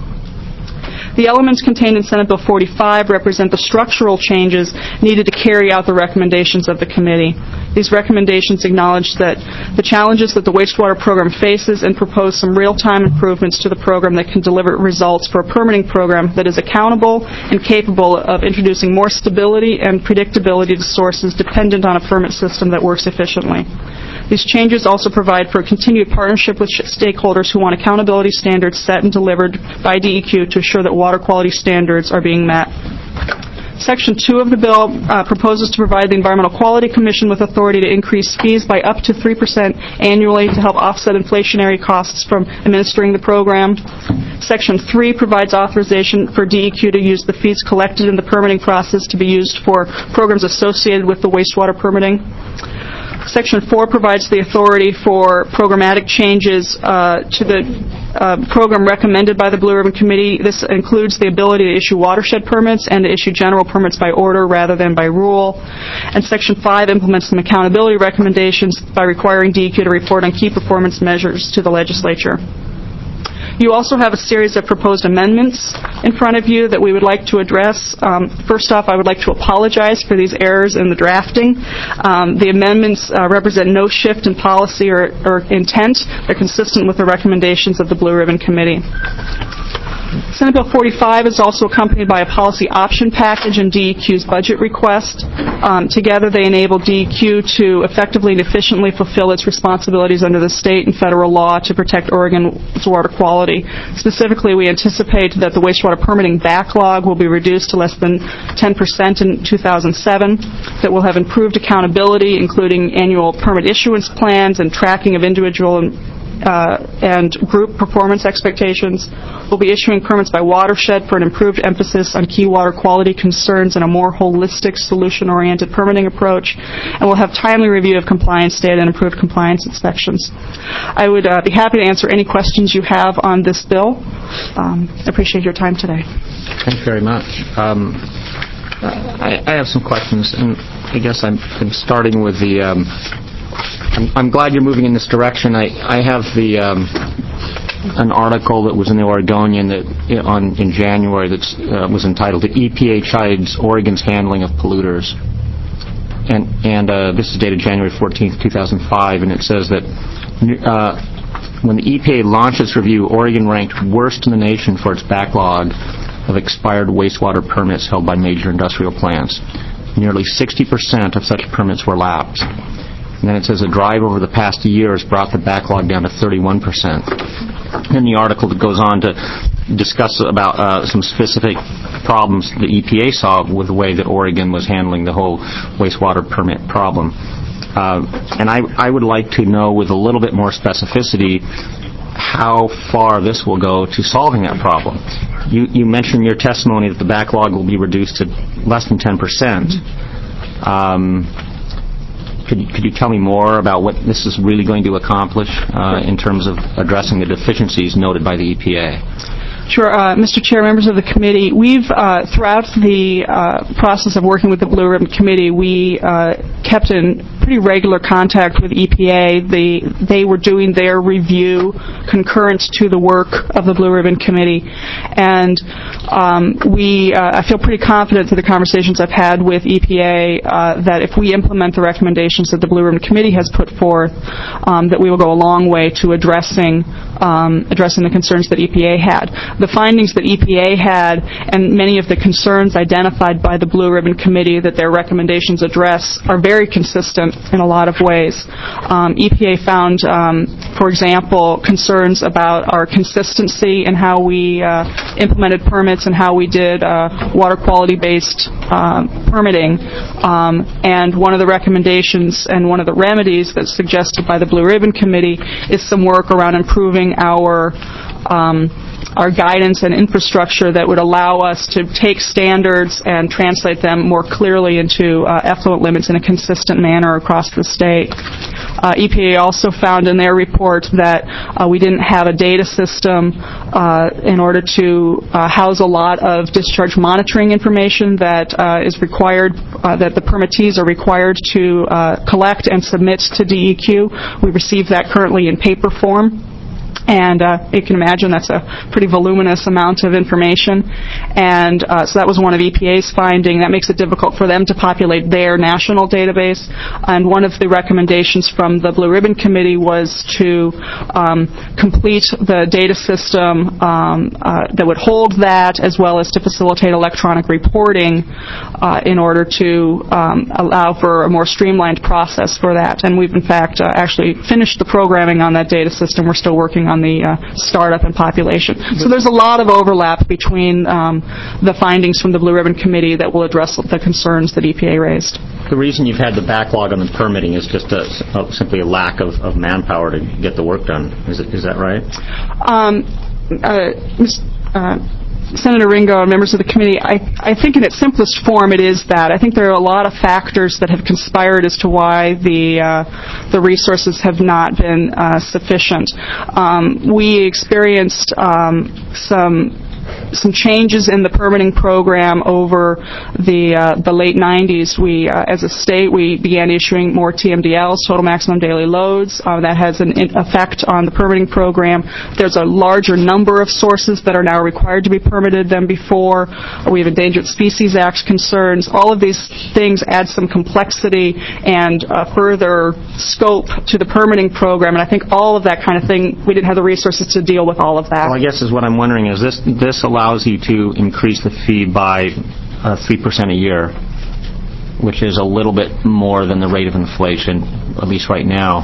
The elements contained in Senate Bill forty-five represent the structural changes needed to carry out the recommendations of the committee. These recommendations acknowledge that the challenges that the wastewater program faces and propose some real-time improvements to the program that can deliver results for a permitting program that is accountable and capable of introducing more stability and predictability to sources dependent on a permit system that works efficiently. These changes also provide for a continued partnership with stakeholders who want accountability standards set and delivered by D E Q to assure that water quality standards are being met. Section two of the bill uh, proposes to provide the Environmental Quality Commission with authority to increase fees by up to three percent annually to help offset inflationary costs from administering the program. Section three provides authorization for D E Q to use the fees collected in the permitting process to be used for programs associated with the wastewater permitting. Section four provides the authority for programmatic changes uh, to the uh, program recommended by the Blue Ribbon Committee. This includes the ability to issue watershed permits and to issue general permits by order rather than by rule. And Section five implements some accountability recommendations by requiring D E Q to report on key performance measures to the legislature. You also have a series of proposed amendments in front of you that we would like to address. Um, first off, I would like to apologize for these errors in the drafting. Um, the amendments uh, represent no shift in policy or, or intent. They're consistent with the recommendations of the Blue Ribbon Committee. Senate Bill forty-five is also accompanied by a policy option package and D E Q's budget request. Um, together, they enable D E Q to effectively and efficiently fulfill its responsibilities under the state and federal law to protect Oregon's water quality. Specifically, we anticipate that the wastewater permitting backlog will be reduced to less than ten percent in two thousand seven, that we'll have improved accountability, including annual permit issuance plans and tracking of individual and Uh, and group performance expectations. We'll be issuing permits by watershed for an improved emphasis on key water quality concerns and a more holistic, solution-oriented permitting approach. And we'll have timely review of compliance data and improved compliance inspections. I would uh, be happy to answer any questions you have on this bill. Um, I appreciate your time today. Thank you very much. Um, I, I have some questions, and I guess I'm, I'm starting with the... Um, I'm, I'm glad you're moving in this direction. I, I have the um, an article that was in the Oregonian that on in January that uh, was entitled "The E P A Chides Oregon's Handling of Polluters," and and uh, this is dated January fourteenth, two thousand five, and it says that uh, when the E P A launched its review, Oregon ranked worst in the nation for its backlog of expired wastewater permits held by major industrial plants. nearly sixty percent of such permits were lapsed. And then it says a drive over the past year has brought the backlog down to thirty-one percent. Then the article goes on to discuss about uh, some specific problems the E P A saw with the way that Oregon was handling the whole wastewater permit problem. Uh, and I, I would like to know with a little bit more specificity how far this will go to solving that problem. You, you mentioned in your testimony that the backlog will be reduced to less than ten percent. Um, Could you, could you tell me more about what this is really going to accomplish uh, in terms of addressing the deficiencies noted by the E P A? Sure. Uh, Mister Chair, members of the committee, we've, uh, throughout the uh, process of working with the Blue Ribbon Committee, we uh, kept in pretty regular contact with E P A. They, they were doing their review concurrent to the work of the Blue Ribbon Committee. And um, we, uh, I feel pretty confident through the conversations I've had with E P A uh, that if we implement the recommendations that the Blue Ribbon Committee has put forth, um, that we will go a long way to addressing um, addressing the concerns that E P A had. The findings that E P A had and many of the concerns identified by the Blue Ribbon Committee that their recommendations address are very consistent in a lot of ways. Um, E P A found, um, for example, concerns about our consistency in how we uh, implemented permits and how we did uh, water quality-based uh, permitting. Um, and one of the recommendations and one of the remedies that's suggested by the Blue Ribbon Committee is some work around improving our um, our guidance and infrastructure that would allow us to take standards and translate them more clearly into uh, effluent limits in a consistent manner across the state. Uh, E P A also found in their report that uh, we didn't have a data system uh, in order to uh, house a lot of discharge monitoring information that uh, is required, uh, that the permittees are required to uh, collect and submit to D E Q. We receive that currently in paper form. And uh, you can imagine that's a pretty voluminous amount of information. And uh, so that was one of E P A's finding. That makes it difficult for them to populate their national database. And one of the recommendations from the Blue Ribbon Committee was to um, complete the data system um, uh, that would hold that, as well as to facilitate electronic reporting uh, in order to um, allow for a more streamlined process for that. And we've, in fact, uh, actually finished the programming on that data system. We're still working on the uh, startup and population. So there's a lot of overlap between um, the findings from the Blue Ribbon Committee that will address the concerns that E P A raised. The reason you've had the backlog on the permitting is just a, a, simply a lack of, of manpower to get the work done. Is, it, is that right? Um, uh, uh, Senator Ringo and members of the committee, I, I think in its simplest form it is that. I think there are a lot of factors that have conspired as to why the uh, the resources have not been uh, sufficient. Um, we experienced um, some some changes in the permitting program over the uh, the late nineties. We, uh, as a state, we began issuing more T M D Ls, total maximum daily loads. Uh, that has an in effect on the permitting program. There's a larger number of sources that are now required to be permitted than before. We have Endangered Species Act concerns. All of these things add some complexity and uh, further scope to the permitting program. And I think all of that kind of thing, we didn't have the resources to deal with all of that. Well, I guess is what I'm wondering is this this allows you to increase the fee by uh, three percent a year, which is a little bit more than the rate of inflation, at least right now.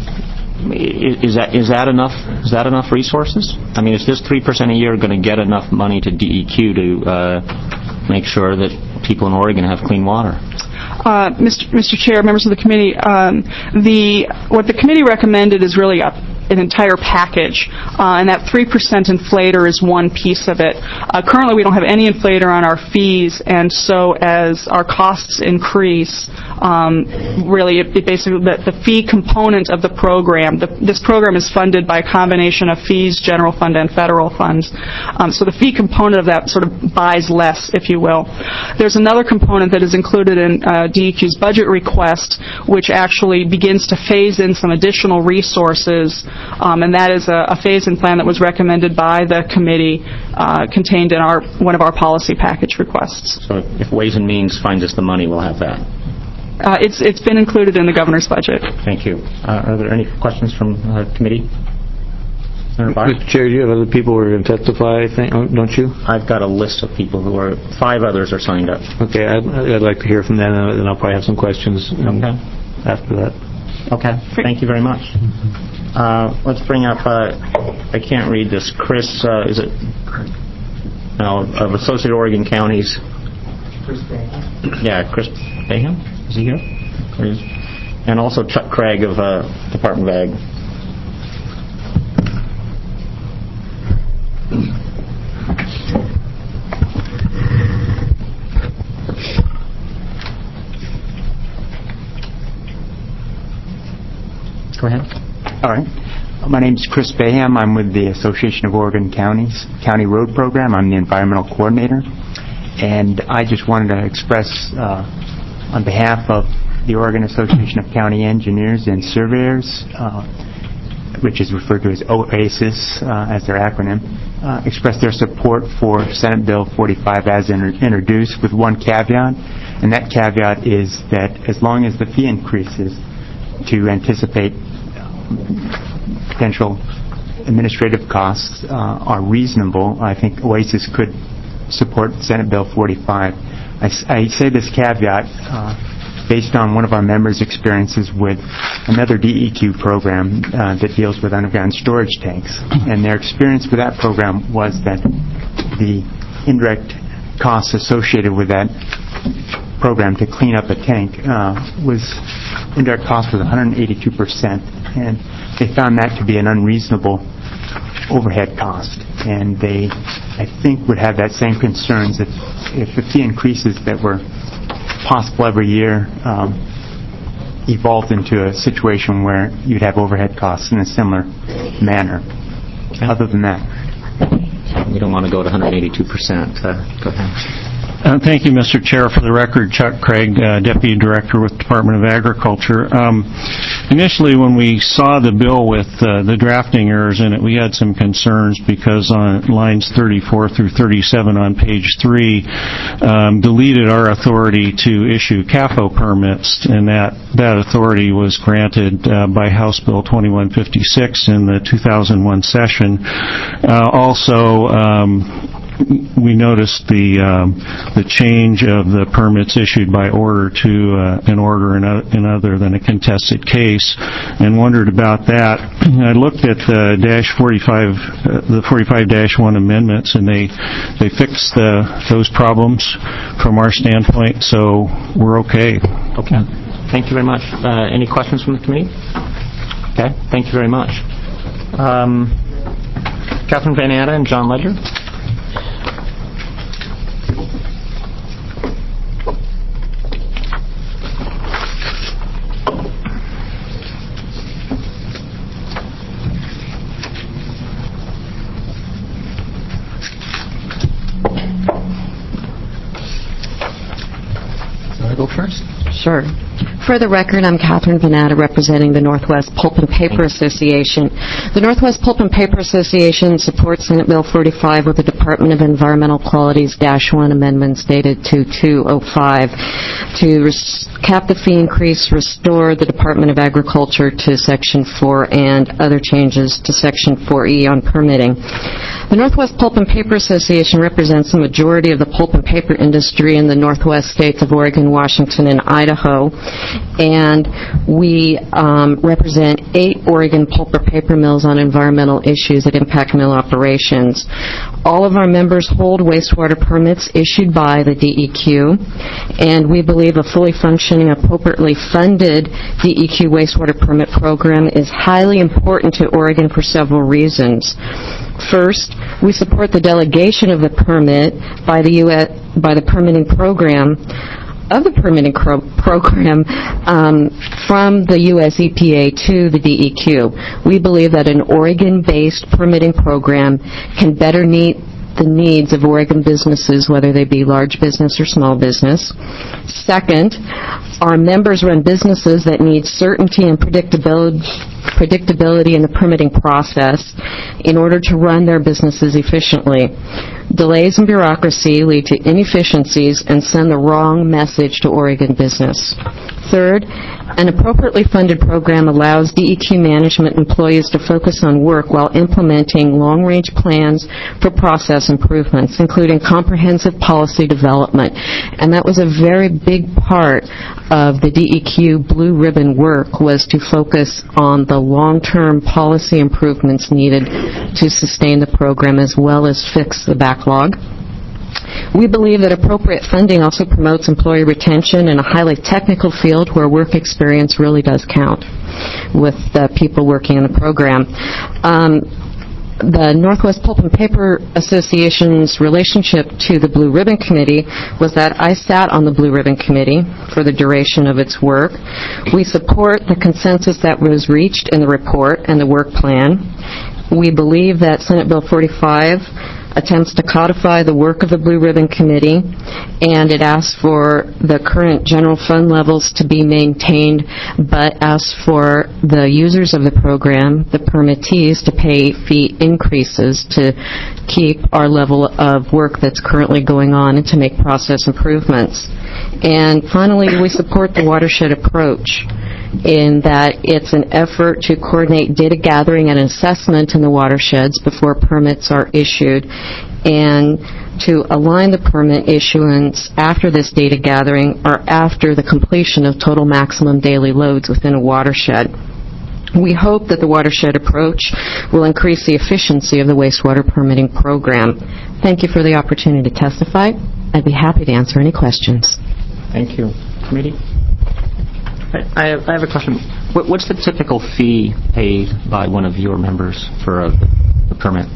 Is that is that enough? Is that enough resources? I mean, is this three percent a year going to get enough money to D E Q to uh, make sure that people in Oregon have clean water? Uh, Mister Mister Chair, members of the committee, um, the what the committee recommended is really a an entire package, uh, and that three percent inflator is one piece of it. Uh, currently, we don't have any inflator on our fees, and so as our costs increase, um, really, it, it basically the, the fee component of the program. The, this program is funded by a combination of fees, general fund, and federal funds. Um, so the fee component of that sort of buys less, if you will. There's another component that is included in uh, D E Q's budget request, which actually begins to phase in some additional resources. Um, and that is a, a phase-in plan that was recommended by the committee, uh, contained in our one of our policy package requests. So if Ways and Means finds us the money, we'll have that. Uh, it's it's been included in the governor's budget. Thank you. Uh, are there any questions from the uh, committee? Senator Barr? Mister Chair, do you have other people who are going to testify, I think, don't you? I've got a list of people who are, five others are signed up. Okay, I'd, I'd like to hear from them, and then I'll probably have some questions Okay. after that. Okay, thank you very much. Uh, let's bring up, uh, I can't read this, Chris, uh, is it, no, of Associate Oregon Counties. Chris Baham. Yeah, Chris Baham, is he here? Or is, and also Chuck Craig of uh, Department of Ag. Go ahead. All right. My name is Chris Baham. I'm with the Association of Oregon Counties County Road Program. I'm the environmental coordinator. And I just wanted to express, uh, on behalf of the Oregon Association of County Engineers and Surveyors, uh, which is referred to as OASIS uh, as their acronym, uh, express their support for Senate Bill forty-five as inter- introduced with one caveat. And that caveat is that as long as the fee increases to anticipate potential administrative costs uh, are reasonable, I think OASIS could support Senate Bill forty-five. I, I say this caveat uh, based on one of our members' experiences with another D E Q program uh, that deals with underground storage tanks. And their experience with that program was that the indirect costs associated with that program to clean up a tank uh, was indirect cost was one hundred eighty-two percent, and they found that to be an unreasonable overhead cost, and they, I think, would have that same concerns if, if the fee increases that were possible every year um, evolved into a situation where you'd have overhead costs in a similar manner. Okay. Other than that, we don't want to go to one hundred eighty-two percent. Uh, go ahead. Uh, thank you, Mister Chair. For the record, Chuck Craig, uh, Deputy Director with Department of Agriculture. Um, initially, when we saw the bill with uh, the drafting errors in it, we had some concerns because on lines thirty-four through thirty-seven on page three um, deleted our authority to issue C A F O permits, and that, that authority was granted uh, by House Bill twenty-one fifty-six in the two thousand one session. Uh, also, um, we noticed the um, the change of the permits issued by order to uh, an order in, a, in other than a contested case, and wondered about that. I looked at the dash forty-five, uh, the forty-five dash one amendments, and they they fixed the, those problems from our standpoint, so we're okay. Okay. Thank you very much. Uh, any questions from the committee? Okay. Thank you very much. Um, Catherine Van Atta and John Ledger. Go first? Sure. For the record, I'm Catherine Vanata, representing the Northwest Pulp and Paper Association. The Northwest Pulp and Paper Association supports Senate Bill forty-five with the Department of Environmental Quality's Dash one amendments dated two two oh five to res- cap the fee increase, restore the Department of Agriculture to Section four, and other changes to Section four E on permitting. The Northwest Pulp and Paper Association represents the majority of the pulp and paper industry in the Northwest states of Oregon, Washington, and Idaho, and we um, represent eight Oregon pulp or paper mills on environmental issues that impact mill operations. All of our members hold wastewater permits issued by the D E Q, and we believe a fully functioning, appropriately funded D E Q wastewater permit program is highly important to Oregon for several reasons. First, we support the delegation of the permit by the U S by the permitting program of the permitting cro- program um, from the U S E P A to the D E Q. We believe that an Oregon-based permitting program can better meet the needs of Oregon businesses, whether they be large business or small business. Second, our members run businesses that need certainty and predictability predictability in the permitting process in order to run their businesses efficiently. Delays and bureaucracy lead to inefficiencies and send the wrong message to Oregon business. Third, an appropriately funded program allows D E Q management employees to focus on work while implementing long-range plans for process improvements, including comprehensive policy development. And that was a very big part of the D E Q Blue Ribbon work, was to focus on the long-term policy improvements needed to sustain the program as well as fix the backlog. We believe that appropriate funding also promotes employee retention in a highly technical field where work experience really does count with the people working in the program. Um, the Northwest Pulp and Paper Association's relationship to the Blue Ribbon Committee was that I sat on the Blue Ribbon Committee for the duration of its work. We support the consensus that was reached in the report and the work plan. We believe that Senate Bill forty-five attempts to codify the work of the Blue Ribbon Committee, and it asks for the current general fund levels to be maintained, but asks for the users of the program, the permittees, to pay fee increases to keep our level of work that's currently going on and to make process improvements. And finally, we support the watershed approach, in that it's an effort to coordinate data gathering and assessment in the watersheds before permits are issued, and to align the permit issuance after this data gathering or after the completion of total maximum daily loads within a watershed. We hope that the watershed approach will increase the efficiency of the wastewater permitting program. Thank you for the opportunity to testify. I'd be happy to answer any questions. Thank you. Committee? I have, I have a question. What, what's the typical fee paid by one of your members for a, a permit?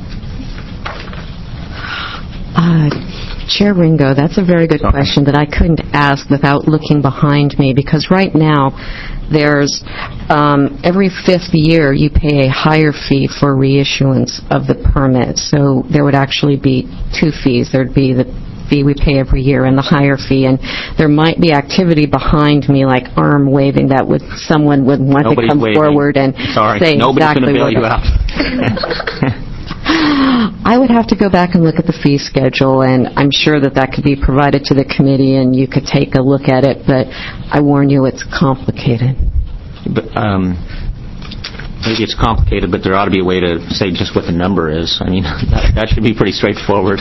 Uh, Chair Ringo, that's a very good okay. question that I couldn't ask without looking behind me, because right now there's um, every fifth year you pay a higher fee for reissuance of the permit. So there would actually be two fees. There would be the fee we pay every year and the higher fee, and there might be activity behind me like arm waving that would someone would want Nobody's to come waving. forward and Sorry. say Nobody's exactly bail what you out. I would have to go back and look at the fee schedule, and I'm sure that that could be provided to the committee and you could take a look at it, but I warn you, it's complicated. But, um, maybe it's complicated, but there ought to be a way to say just what the number is. I mean, that, that should be pretty straightforward.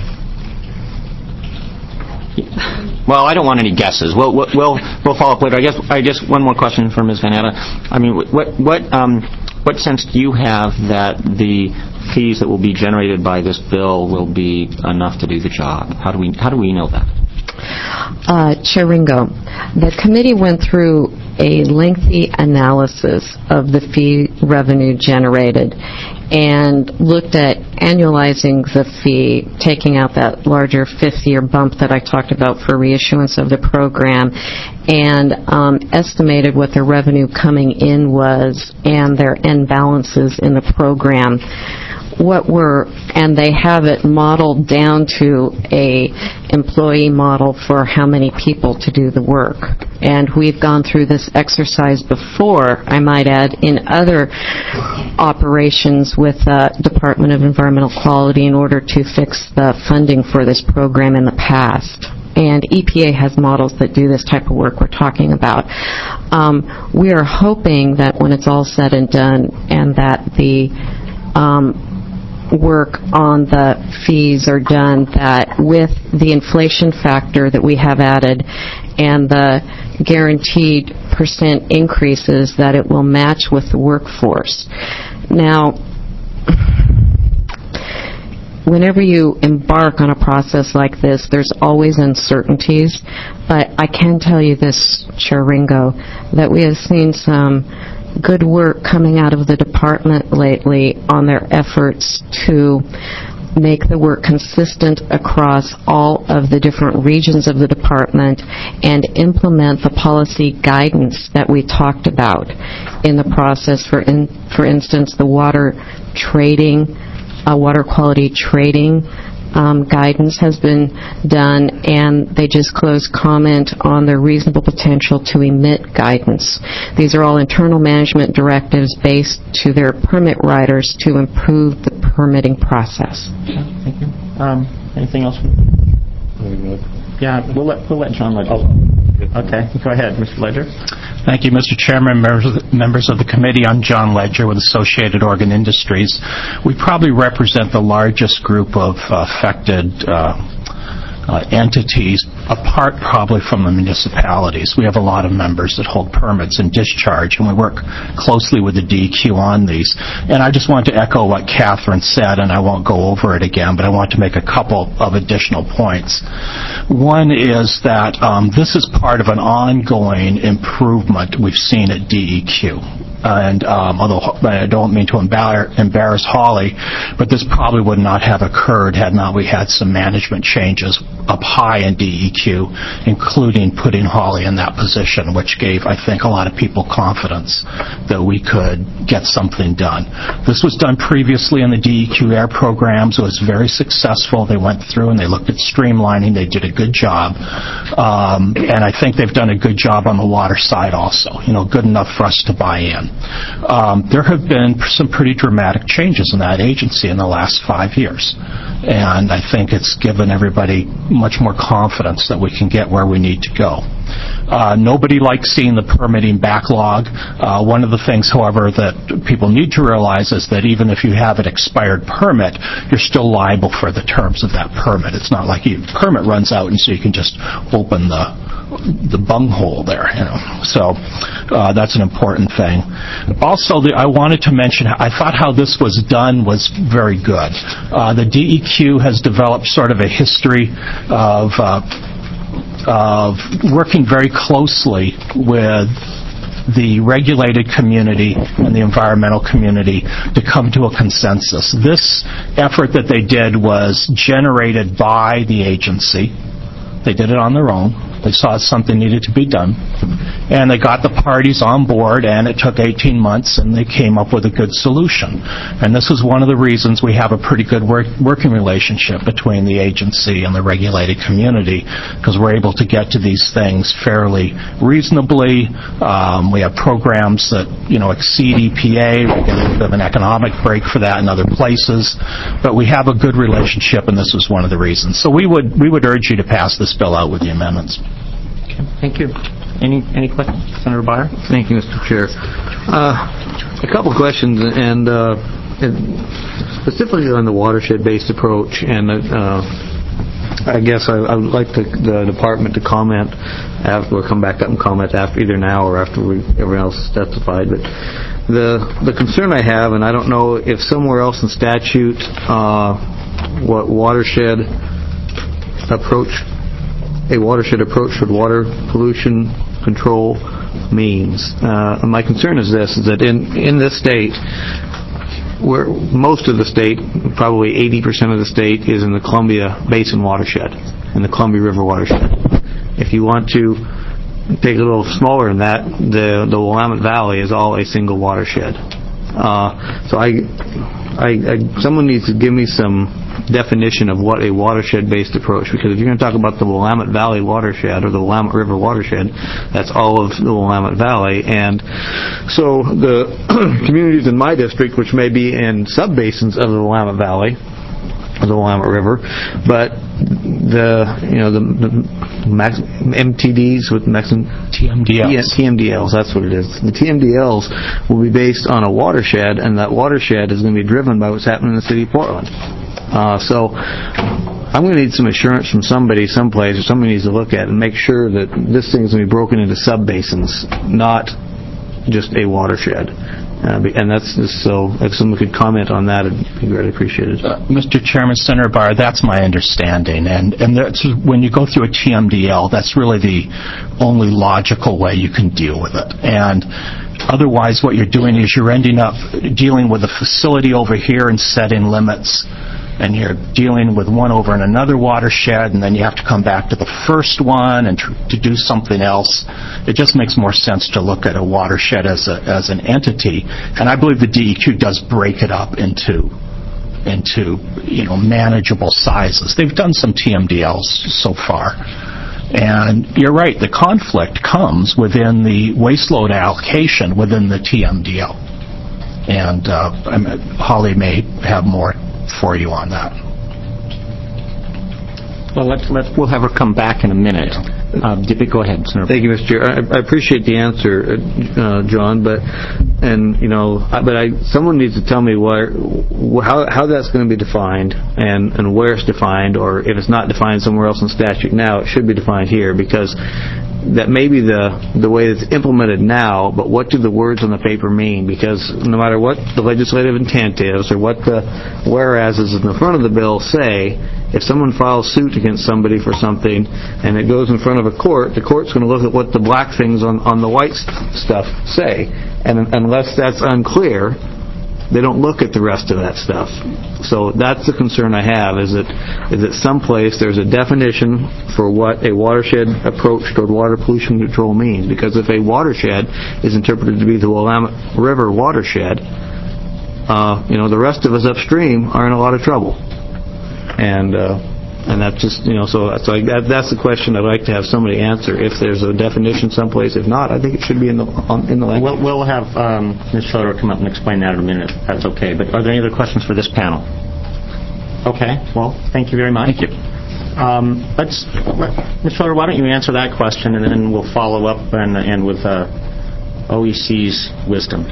Well, I don't want any guesses. We'll we'll we'll, we'll follow up later. I guess I just one more question for Miz Van Atta. I mean, what what um what sense do you have that the fees that will be generated by this bill will be enough to do the job? How do we how do we know that? Uh, Chair Ringo, the committee went through a lengthy analysis of the fee revenue generated and looked at annualizing the fee, taking out that larger fifth-year bump that I talked about for reissuance of the program, and um, estimated what their revenue coming in was and their end balances in the program. What were, and they have it modeled down to a employee model for how many people to do the work. And we've gone through this exercise before, I might add, in other operations with the Department of Environmental Quality in order to fix the funding for this program in the past. And E P A has models that do this type of work we're talking about. Um, we are hoping that when it's all said and done and that the um, work on the fees are done, that with the inflation factor that we have added and the guaranteed percent increases, that it will match with the workforce. Now, whenever you embark on a process like this, there's always uncertainties, but I can tell you this, Chair Ringo, that we have seen some good work coming out of the department lately on their efforts to make the work consistent across all of the different regions of the department and implement the policy guidance that we talked about in the process. For in, for instance, the water trading, uh, water quality trading um, guidance has been done, and they just closed comment on their reasonable potential to emit guidance. These are all internal management directives based to their permit writers to improve the permitting process. Okay, thank you. Um, anything else? Yeah, we'll let, we'll let John Ledger. Okay, go ahead, Mister Ledger. Thank you, Mister Chairman, members of, the, members of the committee. I'm John Ledger with Associated Organ Industries. We probably represent the largest group of uh, affected uh, uh, entities, apart probably from the municipalities. We have a lot of members that hold permits and discharge, and we work closely with the D E Q on these. And I just want to echo what Catherine said, and I won't go over it again, but I want to make a couple of additional points. One is that um, this is part of an ongoing improvement we've seen at D E Q. And um, although I don't mean to embar- embarrass Holly, but this probably would not have occurred had not we had some management changes up high in D E Q, including putting Holly in that position, which gave, I think, a lot of people confidence that we could get something done. This was done previously in the D E Q air programs. It was very successful. They went through and they looked at streamlining. They did a good job. Um, and I think they've done a good job on the water side also, you know, good enough for us to buy in. Um, there have been some pretty dramatic changes in that agency in the last five years. And I think it's given everybody much more confidence that we can get where we need to go. Uh, nobody likes seeing the permitting backlog. Uh, one of the things, however, that people need to realize is that even if you have an expired permit, you're still liable for the terms of that permit. It's not like your permit runs out and so you can just open the the bunghole there, you know. So uh, that's an important thing. Also, the, I wanted to mention, I thought how this was done was very good. Uh, the D E Q has developed sort of a history of uh, of working very closely with the regulated community and the environmental community to come to a consensus. This effort that they did was generated by the agency. They did it on their own. They saw something needed to be done. And they got the parties on board, and it took eighteen months, and they came up with a good solution. And this is one of the reasons we have a pretty good work, working relationship between the agency and the regulated community, because we're able to get to these things fairly reasonably. Um, we have programs that, you know, exceed E P A. We get a little bit of an economic break for that in other places. But we have a good relationship, and this was one of the reasons. So we would we would urge you to pass this bill out with the amendments. Okay, thank you. Any any questions? Senator Byer? Thank you, Mister Chair. Uh, a couple questions, and, uh, and specifically on the watershed-based approach, and uh, I guess I, I would like the, the department to comment after, or come back up and comment after, either now or after we, everyone else has testified. But the the concern I have, and I don't know if somewhere else in statute uh, what watershed approach. A watershed approach toward water pollution control means. Uh, my concern is this, is that in, in this state, where most of the state, probably eighty percent of the state, is in the Columbia Basin watershed, in the Columbia River watershed. If you want to take it a little smaller than that, the, the Willamette Valley is all a single watershed. Uh, so I, I, I, someone needs to give me some definition of what a watershed-based approach, because if you're going to talk about the Willamette Valley watershed or the Willamette River watershed, that's all of the Willamette Valley. And so the communities in my district, which may be in sub-basins of the Willamette Valley, of the Willamette River, but the, you know, the, the max, M T Ds with maximum T M D Ls. T M D Ls, that's what it is. The T M D Ls will be based on a watershed, and that watershed is going to be driven by what's happening in the city of Portland. Uh, so I'm going to need some assurance from somebody, someplace, or somebody needs to look at it and make sure that this thing is going to be broken into sub-basins, not just a watershed. Uh, and that's just, so if someone could comment on that, it'd be greatly appreciated. Uh, Mister Chairman, Senator Barr, that's my understanding. And and that's, when you go through a T M D L, that's really the only logical way you can deal with it. And otherwise, what you're doing is you're ending up dealing with a facility over here and setting limits, and you're dealing with one over in another watershed, and then you have to come back to the first one and tr- to do something else. It just makes more sense to look at a watershed as a, as an entity, and I believe the D E Q does break it up into into, you know, manageable sizes. They've done some T M D Ls so far. And you're right, the conflict comes within the waste load allocation within the T M D L. And uh, I mean, Holly may have more for you on that. Well, let's, let's, we'll have her come back in a minute. Uh, go ahead, Senator. Thank you, Mister Chair. I, I appreciate the answer, uh, John, but and you know, but I someone needs to tell me where, how how that's going to be defined and and where it's defined, or if it's not defined somewhere else in statute now, it should be defined here, because that may be the the way it's implemented now, but what do the words on the paper mean? Because no matter what the legislative intent is, or what the whereases in the front of the bill say, if someone files suit against somebody for something and it goes in front of a court, the court's going to look at what the black things on, on the white stuff say. And unless that's unclear, they don't look at the rest of that stuff. So that's the concern I have, is that is that someplace there's a definition for what a watershed approach toward water pollution control means. Because if a watershed is interpreted to be the Willamette River watershed, uh, you know, the rest of us upstream are in a lot of trouble. And uh, and that's just, you know, so that's like that, that's the question I'd like to have somebody answer. If there's a definition someplace, if not, I think it should be in the on, in the language. We'll, we'll have um, Miz Schroeder come up and explain that in a minute, if that's okay. But are there any other questions for this panel? Okay. Well, thank you very much. Thank you. Um, let's, let, Miz Schroeder, why don't you answer that question, and then we'll follow up and, and with uh, O E C's wisdom.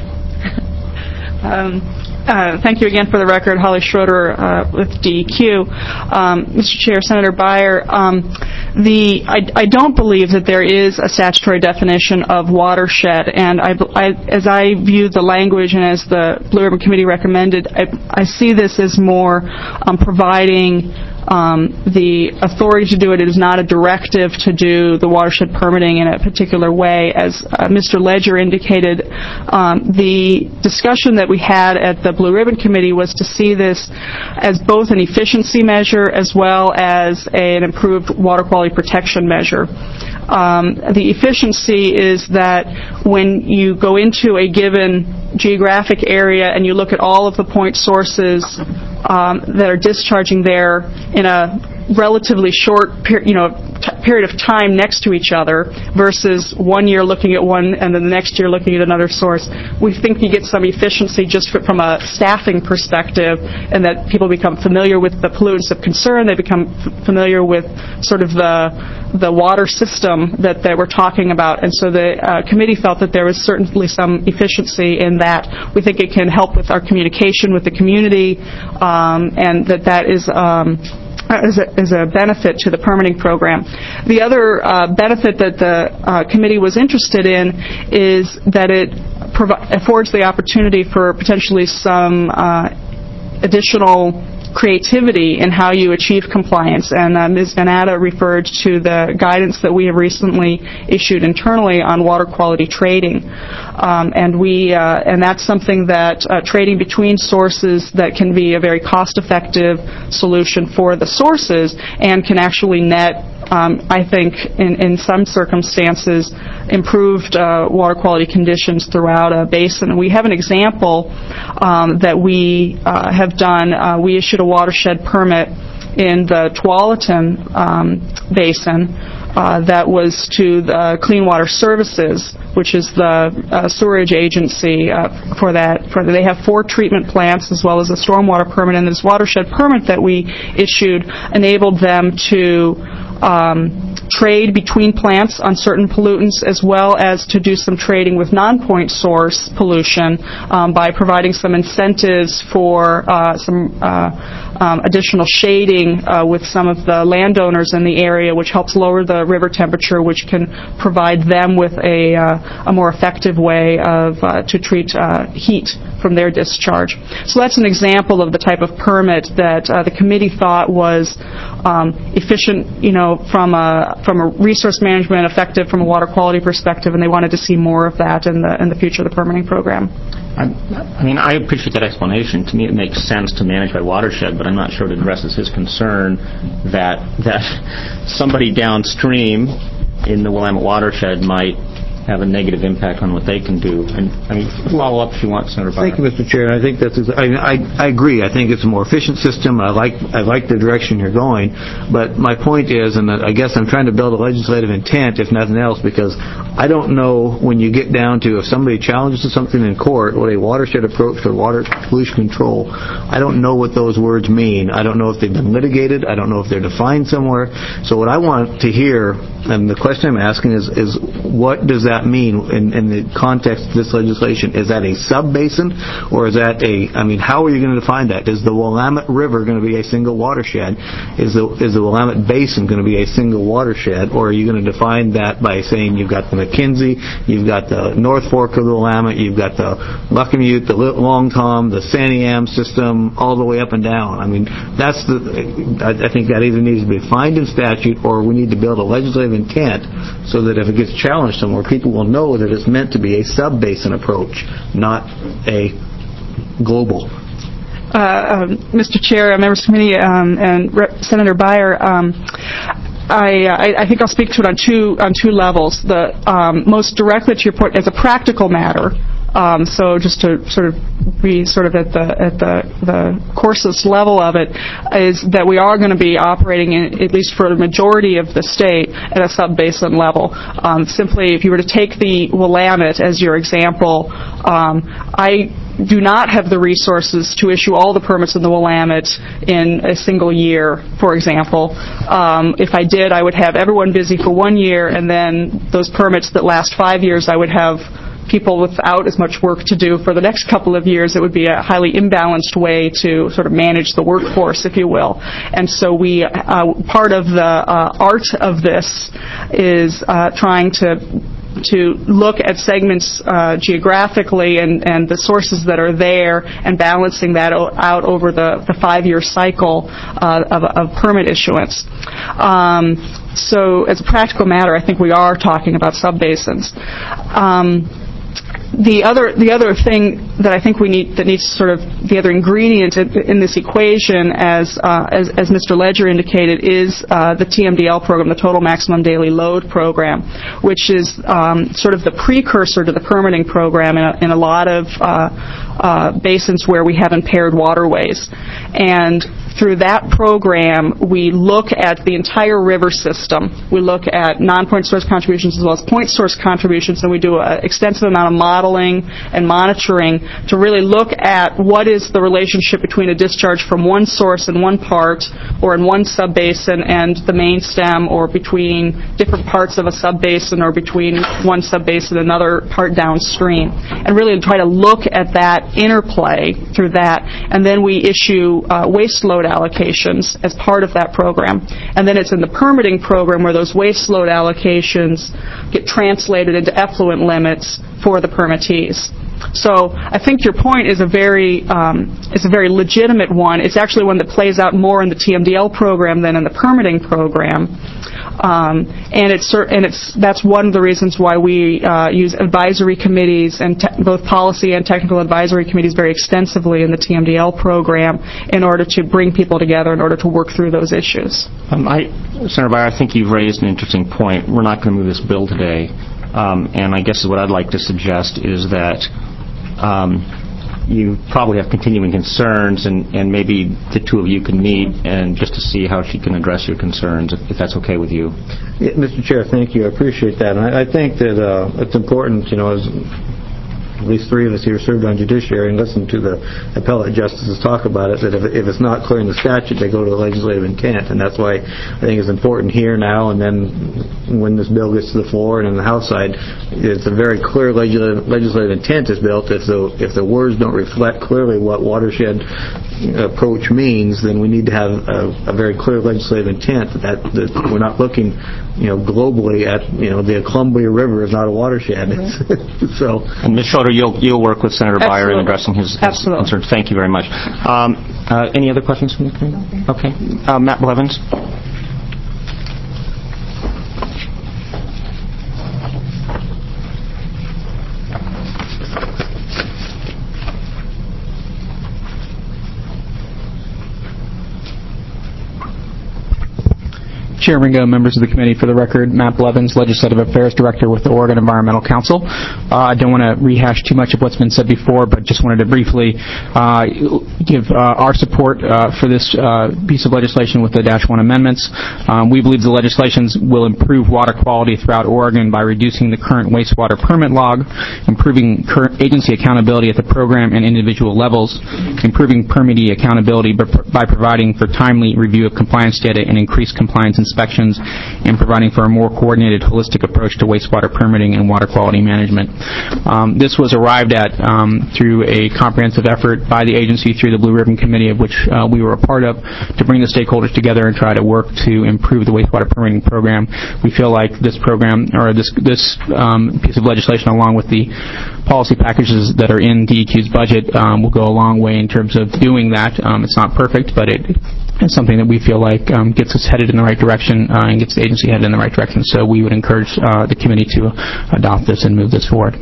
Um, uh, thank you again for the record. Holly Schroeder uh, with D E Q. Um, Mister Chair, Senator Beyer, um, the I, I don't believe that there is a statutory definition of watershed, and I, I, as I view the language and as the Blue Ribbon Committee recommended, I, I see this as more um, providing Um, the authority to do it. It is not a directive to do the watershed permitting in a particular way. As uh, Mister Ledger indicated, um, the discussion that we had at the Blue Ribbon Committee was to see this as both an efficiency measure as well as a, an improved water quality protection measure. Um, the efficiency is that when you go into a given geographic area and you look at all of the point sources um, that are discharging there in a relatively short per- you know, t- period of time next to each other versus one year looking at one and then the next year looking at another source, we think you get some efficiency just from a staffing perspective, and that people become familiar with the pollutants of concern. They become f- familiar with sort of the the water system that, that we're talking about. And so the uh, committee felt that there was certainly some efficiency in that. We think it can help with our communication with the community, um, and that that is um, As a, as a benefit to the permitting program. The other uh, benefit that the uh, committee was interested in is that it provi- affords the opportunity for potentially some uh, additional creativity in how you achieve compliance. And uh, Miz Granata referred to the guidance that we have recently issued internally on water quality trading. Um, and we uh, and that's something that uh, trading between sources that can be a very cost-effective solution for the sources and can actually net, um, I think, in, in some circumstances, improved uh, water quality conditions throughout a basin. We have an example um, that we uh, have done. Uh, we issued a watershed permit in the Tualatin um, Basin uh, that was to the Clean Water Services, which is the uh, sewerage agency uh, for that. For they have four treatment plants as well as a stormwater permit, and this watershed permit that we issued enabled them to um, trade between plants on certain pollutants, as well as to do some trading with non-point source pollution um, by providing some incentives for uh, some uh, um, additional shading uh, with some of the landowners in the area, which helps lower the river temperature, which can provide them with a, uh, a more effective way of uh, to treat uh, heat from their discharge. So that's an example of the type of permit that uh, the committee thought was um, efficient, you know, from a from a resource management, effective from a water quality perspective, and they wanted to see more of that in the in the future of the permitting program. I, I mean, I appreciate that explanation. To me, it makes sense to manage by watershed, but I'm not sure it addresses his concern that that somebody downstream in the Willamette watershed might have a negative impact on what they can do. And I mean, follow up if you want, Senator Byer. Thank you, Mister Chair. I think that's. I, I I agree. I think it's a more efficient system. I like I like the direction you're going. But my point is, and I guess I'm trying to build a legislative intent, if nothing else, because I don't know when you get down to if somebody challenges something in court, what a watershed approach for water pollution control. I don't know what those words mean. I don't know if they've been litigated. I don't know if they're defined somewhere. So what I want to hear, and the question I'm asking is, is what does that mean in, in the context of this legislation? Is that a sub-basin, or is that a, I mean, how are you going to define that? Is the Willamette River going to be a single watershed? Is the, is the Willamette Basin going to be a single watershed, or are you going to define that by saying you've got the McKenzie, you've got the North Fork of the Willamette, you've got the Luckemute, the Long Tom, the Santiam system, all the way up and down? I mean, that's the, I, I think that either needs to be defined in statute, or we need to build a legislative intent so that if it gets challenged somewhere, people will know that it's meant to be a sub-basin approach, not a global. Uh, um, Mister Chair, members of the committee, um, and Rep- Senator Byer, um, I, I, I think I'll speak to it on two on two levels. The um, most directly to your point, as a practical matter. Um, so just to sort of be sort of at the at the the coarsest level of it, is that we are going to be operating in, at least for the majority of the state, at a sub-basin level. Um, simply, if you were to take the Willamette as your example, um, I do not have the resources to issue all the permits in the Willamette in a single year, for example. Um, if I did, I would have everyone busy for one year, and then those permits that last five years, I would have people without as much work to do for the next couple of years. It would be a highly imbalanced way to sort of manage the workforce, if you will. And so we, uh, part of the uh, art of this is uh, trying to to look at segments uh, geographically and, and the sources that are there and balancing that o- out over the, the five-year cycle uh, of, of permit issuance. Um, so as a practical matter, I think we are talking about subbasins. Um, The other the other thing that I think we need that needs sort of the other ingredient in, in this equation, as uh, as, as Mister Ledger indicated, is uh, the T M D L program, the Total Maximum Daily Load program, which is um, sort of the precursor to the permitting program in a, in a lot of uh, uh, basins where we have impaired waterways. And through that program, we look at the entire river system. We look at non-point source contributions as well as point source contributions, and we do an extensive amount of modeling and monitoring to really look at what is the relationship between a discharge from one source in one part or in one subbasin and the main stem, or between different parts of a subbasin, or between one subbasin and another part downstream, and really try to look at that interplay through that. And then we issue uh, waste load allocations as part of that program. And then it's in the permitting program where those waste load allocations get translated into effluent limits for the permittees. So I think your point is a very um, is a very legitimate one. It's actually one that plays out more in the T M D L program than in the permitting program. Um, and it's and it's that's one of the reasons why we uh, use advisory committees and te- both policy and technical advisory committees very extensively in the T M D L program in order to bring people together in order to work through those issues. Um, I, Senator Byer, I think you've raised an interesting point. We're not going to move this bill today, um, and I guess what I'd like to suggest is that um, you probably have continuing concerns, and, and maybe the two of you can meet and just to see how she can address your concerns, if, if that's okay with you. Yeah, Mister Chair, thank you. I appreciate that. And I, I think that uh, it's important, you know, as at least three of us here served on judiciary and listened to the appellate justices talk about it, that if, if it's not clear in the statute, they go to the legislative intent. And that's why I think it's important here now, and then when this bill gets to the floor and in the House side, it's a very clear legislative, legislative intent is built. If the, if the words don't reflect clearly what watershed approach means, then we need to have a, a very clear legislative intent that, that we're not looking, you know, globally at, you know, the Columbia River is not a watershed. Mm-hmm. So, and Miz Schroeder, you'll you'll work with Senator Byer in addressing his, his concerns. Thank you very much. Um, uh, any other questions from the committee? Okay. Uh, Matt Blevins. Chair Ringo, members of the committee, for the record, Matt Blevins, Legislative Affairs Director with the Oregon Environmental Council. Uh, I don't want to rehash too much of what's been said before, but just wanted to briefly uh, give uh, our support uh, for this uh, piece of legislation with the Dash one amendments. Um, we believe the legislations will improve water quality throughout Oregon by reducing the current wastewater permit log, improving current agency accountability at the program and individual levels, improving permittee accountability by providing for timely review of compliance data and increased compliance inspections, and providing for a more coordinated, holistic approach to wastewater permitting and water quality management. Um, this was arrived at um, through a comprehensive effort by the agency through the Blue Ribbon Committee, of which uh, we were a part of, to bring the stakeholders together and try to work to improve the wastewater permitting program. We feel like this program, or this this um, piece of legislation, along with the policy packages that are in D E Q's budget, um, will go a long way in terms of doing that. Um, it's not perfect, but it is something that we feel like um, gets us headed in the right direction uh, and gets the agency headed in the right direction. So we would encourage uh, the committee to adopt this and move this forward.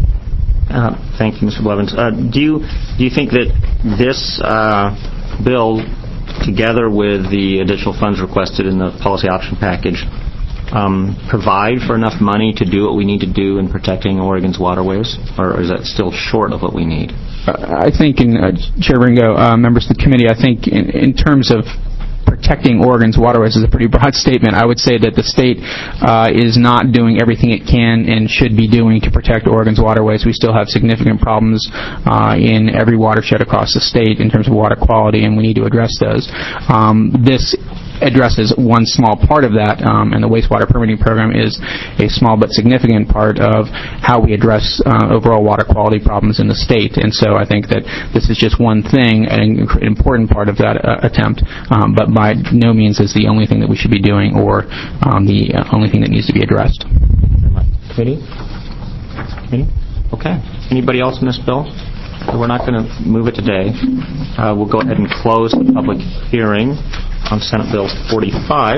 Uh, thank you, Mister Blevins. Uh, do you do you think that this uh, bill, together with the additional funds requested in the policy option package, um, provide for enough money to do what we need to do in protecting Oregon's waterways, or is that still short of what we need? Uh, I think, in uh, Chair Ringo, uh, members of the committee, I think in, in terms of protecting Oregon's waterways is a pretty broad statement. I would say that the state uh, is not doing everything it can and should be doing to protect Oregon's waterways. We still have significant problems uh, in every watershed across the state in terms of water quality, and we need to address those. Um, this addresses one small part of that, um, and the wastewater permitting program is a small but significant part of how we address uh, overall water quality problems in the state. And so I think that this is just one thing, an important part of that uh, attempt, um, but by no means is the only thing that we should be doing or um, the uh, only thing that needs to be addressed. Committee? Committee? Okay. Anybody else on this bill? So we're not going to move it today. Uh, we'll go ahead and close the public hearing on Senate Bill forty-five,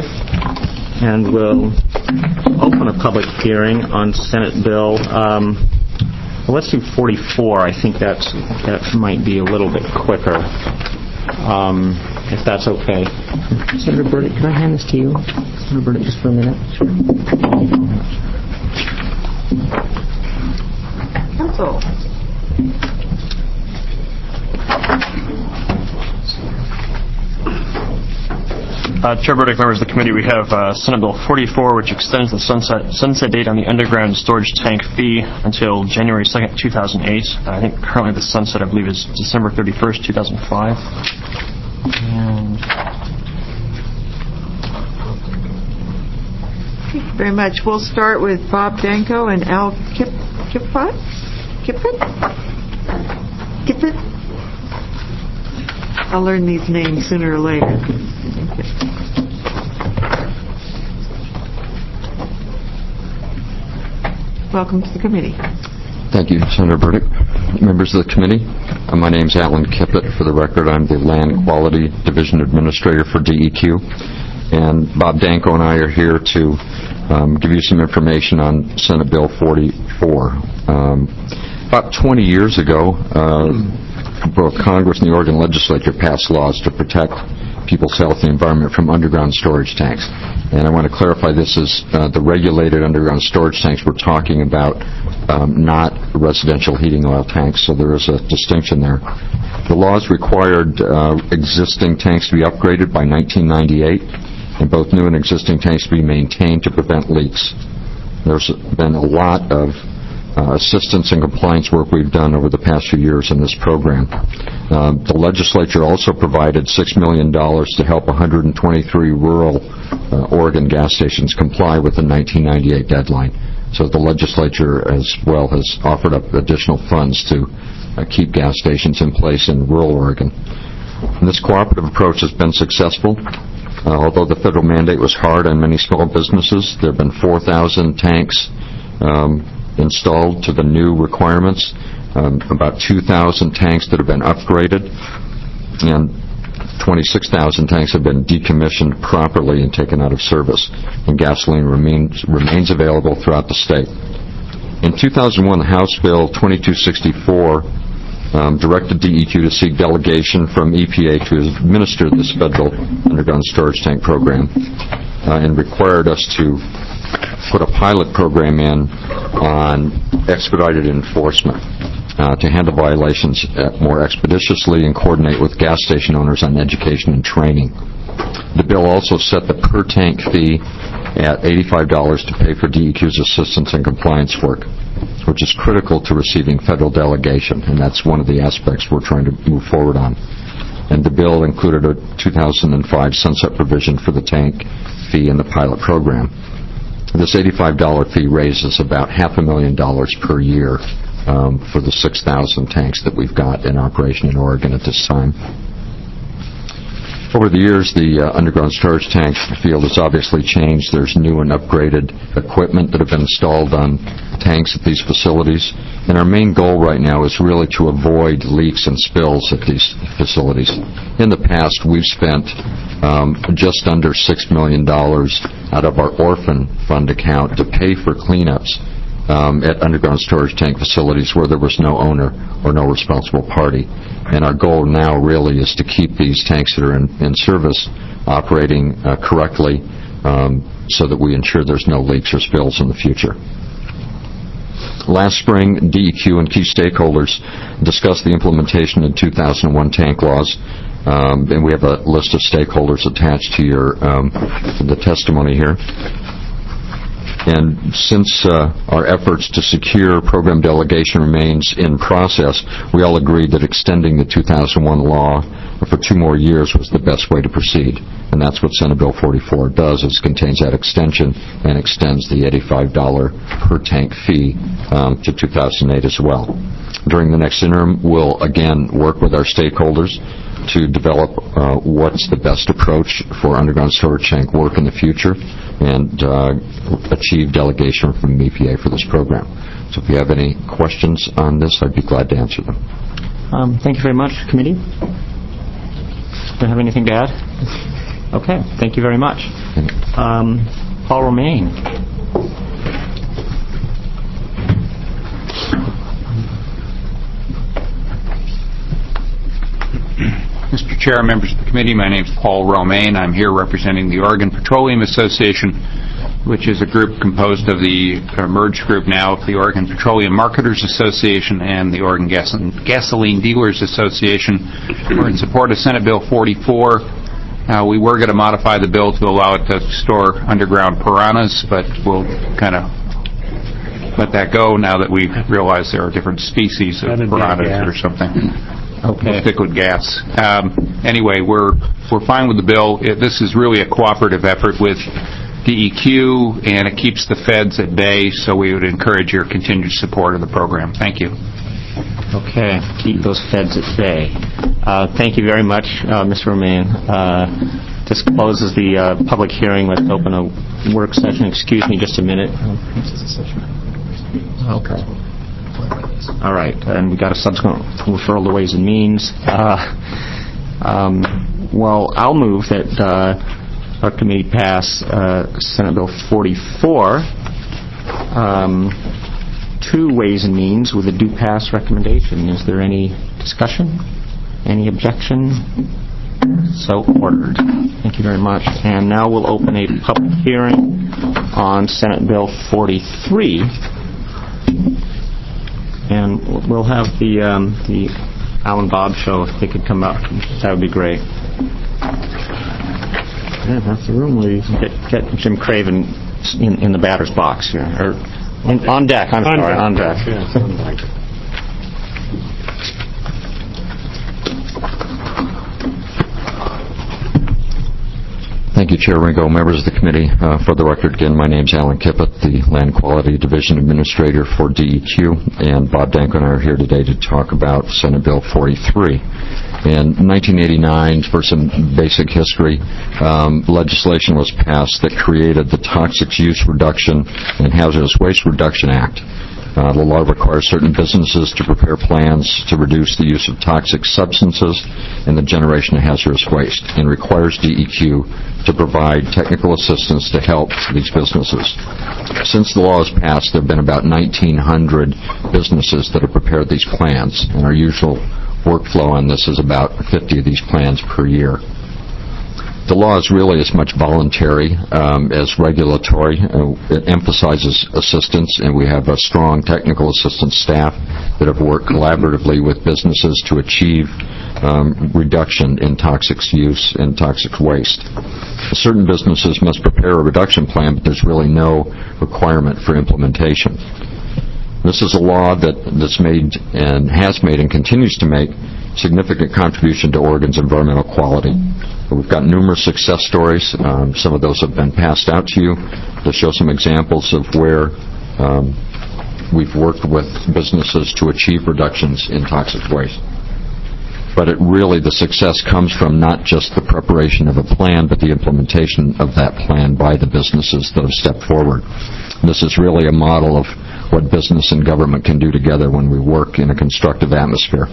and we'll open a public hearing on Senate Bill, um, well, let's do forty-four. I think that's, that might be a little bit quicker, um, if that's okay. Senator Burdick, can I hand this to you? Senator Burdick, just for a minute. Sure. Council. Uh, Chair Burdick, members of the committee, we have uh, Senate Bill forty-four, which extends the sunset sunset date on the underground storage tank fee until January second, two thousand eight. Uh, I think currently the sunset, I believe, is December thirty-first, two thousand five. And Thank you very much. We'll start with Bob Danko and Al Kip Kipfot? Kipfot? Kipfot? I'll learn these names sooner or later. Welcome to the committee. Thank you, Senator Burdick. Members of the committee, uh, my name is Alan Kippett. For the record, I'm the Land Quality Division Administrator for D E Q. And Bob Danko and I are here to um, give you some information on Senate Bill forty-four. Um, about twenty years ago, uh, both Congress and the Oregon legislature passed laws to protect people's health and environment from underground storage tanks. And I want to clarify, this is uh, the regulated underground storage tanks we're talking about, um, not residential heating oil tanks, so there is a distinction there. The laws required uh, existing tanks to be upgraded by nineteen ninety-eight, and both new and existing tanks to be maintained to prevent leaks. There's been a lot of Uh, assistance and compliance work we've done over the past few years in this program. Uh, the legislature also provided six million dollars to help one hundred twenty-three rural uh, Oregon gas stations comply with the nineteen ninety-eight deadline. So the legislature as well has offered up additional funds to uh, keep gas stations in place in rural Oregon. And this cooperative approach has been successful. Uh, although the federal mandate was hard on many small businesses, there have been four thousand tanks um, installed to the new requirements, um, about two thousand tanks that have been upgraded, and twenty-six thousand tanks have been decommissioned properly and taken out of service, and gasoline remains, remains available throughout the state. In two thousand one, House Bill twenty-two sixty-four um, directed D E Q to seek delegation from E P A to administer this federal underground storage tank program. uh, and required us to put a pilot program in on expedited enforcement uh, to handle violations more expeditiously and coordinate with gas station owners on education and training. The bill also set the per-tank fee at eighty-five dollars to pay for D E Q's assistance and compliance work, which is critical to receiving federal delegation, and that's one of the aspects we're trying to move forward on. And the bill included a two thousand five sunset provision for the tank fee in the pilot program. This eighty-five dollars fee raises about half a million dollars per year um, for the six thousand tanks that we've got in operation in Oregon at this time. Over the years, the uh, underground storage tank field has obviously changed. There's new and upgraded equipment that have been installed on tanks at these facilities. And our main goal right now is really to avoid leaks and spills at these facilities. In the past, we've spent um, just under six million dollars out of our orphan fund account to pay for cleanups um, at underground storage tank facilities where there was no owner or no responsible party. And our goal now really is to keep these tanks that are in, in service operating uh, correctly um, so that we ensure there's no leaks or spills in the future. Last spring, D E Q and key stakeholders discussed the implementation of two thousand one tank laws, um, and we have a list of stakeholders attached to your um, the testimony here. And since uh, our efforts to secure program delegation remains in process, we all agreed that extending the two thousand one law for two more years was the best way to proceed. And that's what Senate Bill forty-four does, is contains that extension and extends the eighty-five dollars per tank fee um, to two thousand eight as well. During the next interim, we'll again work with our stakeholders to develop uh, what's the best approach for underground storage tank work in the future and uh, achieve delegation from E P A for this program. So if you have any questions on this, I'd be glad to answer them. Um, thank you very much, committee. Do you have anything to add? Okay, thank you very much. Um, Paul Romaine. Mister Chair, members of the committee, my name is Paul Romaine. I'm here representing the Oregon Petroleum Association, which is a group composed of the uh, merged group now of the Oregon Petroleum Marketers Association and the Oregon Gas- Gasoline Dealers Association. We're in support of Senate Bill forty-four. Uh, we were going to modify the bill to allow it to store underground piranhas, but we'll kind of let that go now that we realize there are different species of piranhas or something. Okay. We'll stick with gas. Um, anyway, we're we're fine with the bill. It, this is really a cooperative effort with D E Q, and it keeps the feds at bay, so we would encourage your continued support of the program. Thank you. Okay, keep those feds at bay. Uh, thank you very much, uh, Mister Romaine. Uh, this closes the uh, public hearing. Let's open a work session. Excuse me just a minute. Okay. All right, and we got a subsequent referral to Ways and Means. Uh, um, well, I'll move that uh, our committee pass uh, Senate Bill forty-four um, to Ways and Means with a do pass recommendation. Is there any discussion? Any objection? So ordered. Thank you very much. And now we'll open a public hearing on Senate Bill forty-three. And we'll have the um, the Al and Bob show if they could come up. That would be great. Yeah, that's the room where you can get, get Jim Craven in, in the batter's box here. Or in, on deck, I'm on sorry, deck. on deck. Yes, on deck. Thank you, Chair Ringo, members of the committee. Uh, for the record, again, my name is Alan Kippett, the Land Quality Division Administrator for D E Q, and Bob Danko and I are here today to talk about Senate Bill forty-three. In nineteen eighty-nine, for some basic history, um, legislation was passed that created the Toxic Use Reduction and Hazardous Waste Reduction Act. Uh, the law requires certain businesses to prepare plans to reduce the use of toxic substances and the generation of hazardous waste, and requires D E Q to provide technical assistance to help these businesses. Since the law was passed, there have been about nineteen hundred businesses that have prepared these plans, and our usual workflow on this is about fifty of these plans per year. The law is really as much voluntary um, as regulatory. Uh, it emphasizes assistance, and we have a strong technical assistance staff that have worked collaboratively with businesses to achieve um, reduction in toxic use and toxic waste. Certain businesses must prepare a reduction plan, but there's really no requirement for implementation. This is a law that, that's made and has made and continues to make significant contribution to Oregon's environmental quality. We've got numerous success stories. Um, some of those have been passed out to you to show some examples of where um, we've worked with businesses to achieve reductions in toxic waste. But it really, the success comes from not just the preparation of a plan, but the implementation of that plan by the businesses that have stepped forward. This is really a model of what business and government can do together when we work in a constructive atmosphere.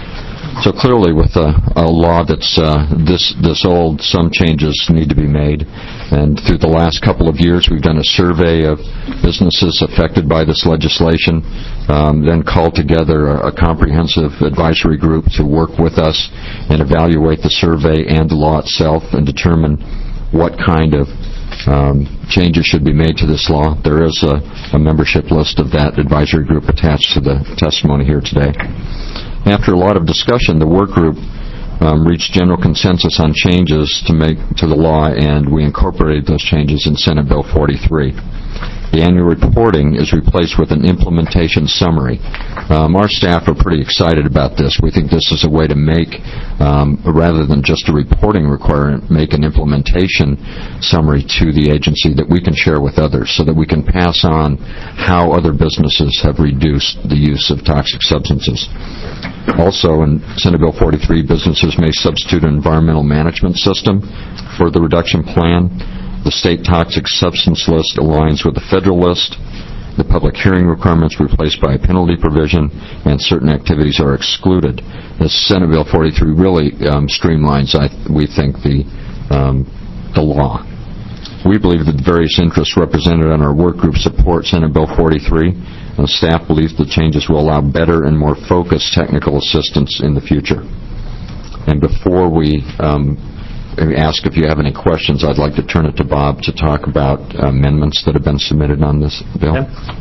So clearly, with a, a law that's uh, this this old, some changes need to be made. And through the last couple of years, we've done a survey of businesses affected by this legislation, um, then called together a, a comprehensive advisory group to work with us and evaluate the survey and the law itself and determine what kind of um, changes should be made to this law. There is a, a membership list of that advisory group attached to the testimony here today. After a lot of discussion, the work group um, reached general consensus on changes to make to the law, and we incorporated those changes in Senate Bill forty-three. The annual reporting is replaced with an implementation summary. Um, our staff are pretty excited about this. We think this is a way to make, um, rather than just a reporting requirement, make an implementation summary to the agency that we can share with others so that we can pass on how other businesses have reduced the use of toxic substances. Also, in Senate Bill forty-three, businesses may substitute an environmental management system for the reduction plan. The state toxic substance list aligns with the federal list. The public hearing requirements replaced by a penalty provision, and certain activities are excluded. This Senate Bill forty-three really um, streamlines, I, we think, the um, the law. We believe that the various interests represented on our work group support Senate Bill forty-three. And the staff believes the changes will allow better and more focused technical assistance in the future. And before we um, ask if you have any questions, I'd like to turn it to Bob to talk about amendments that have been submitted on this bill.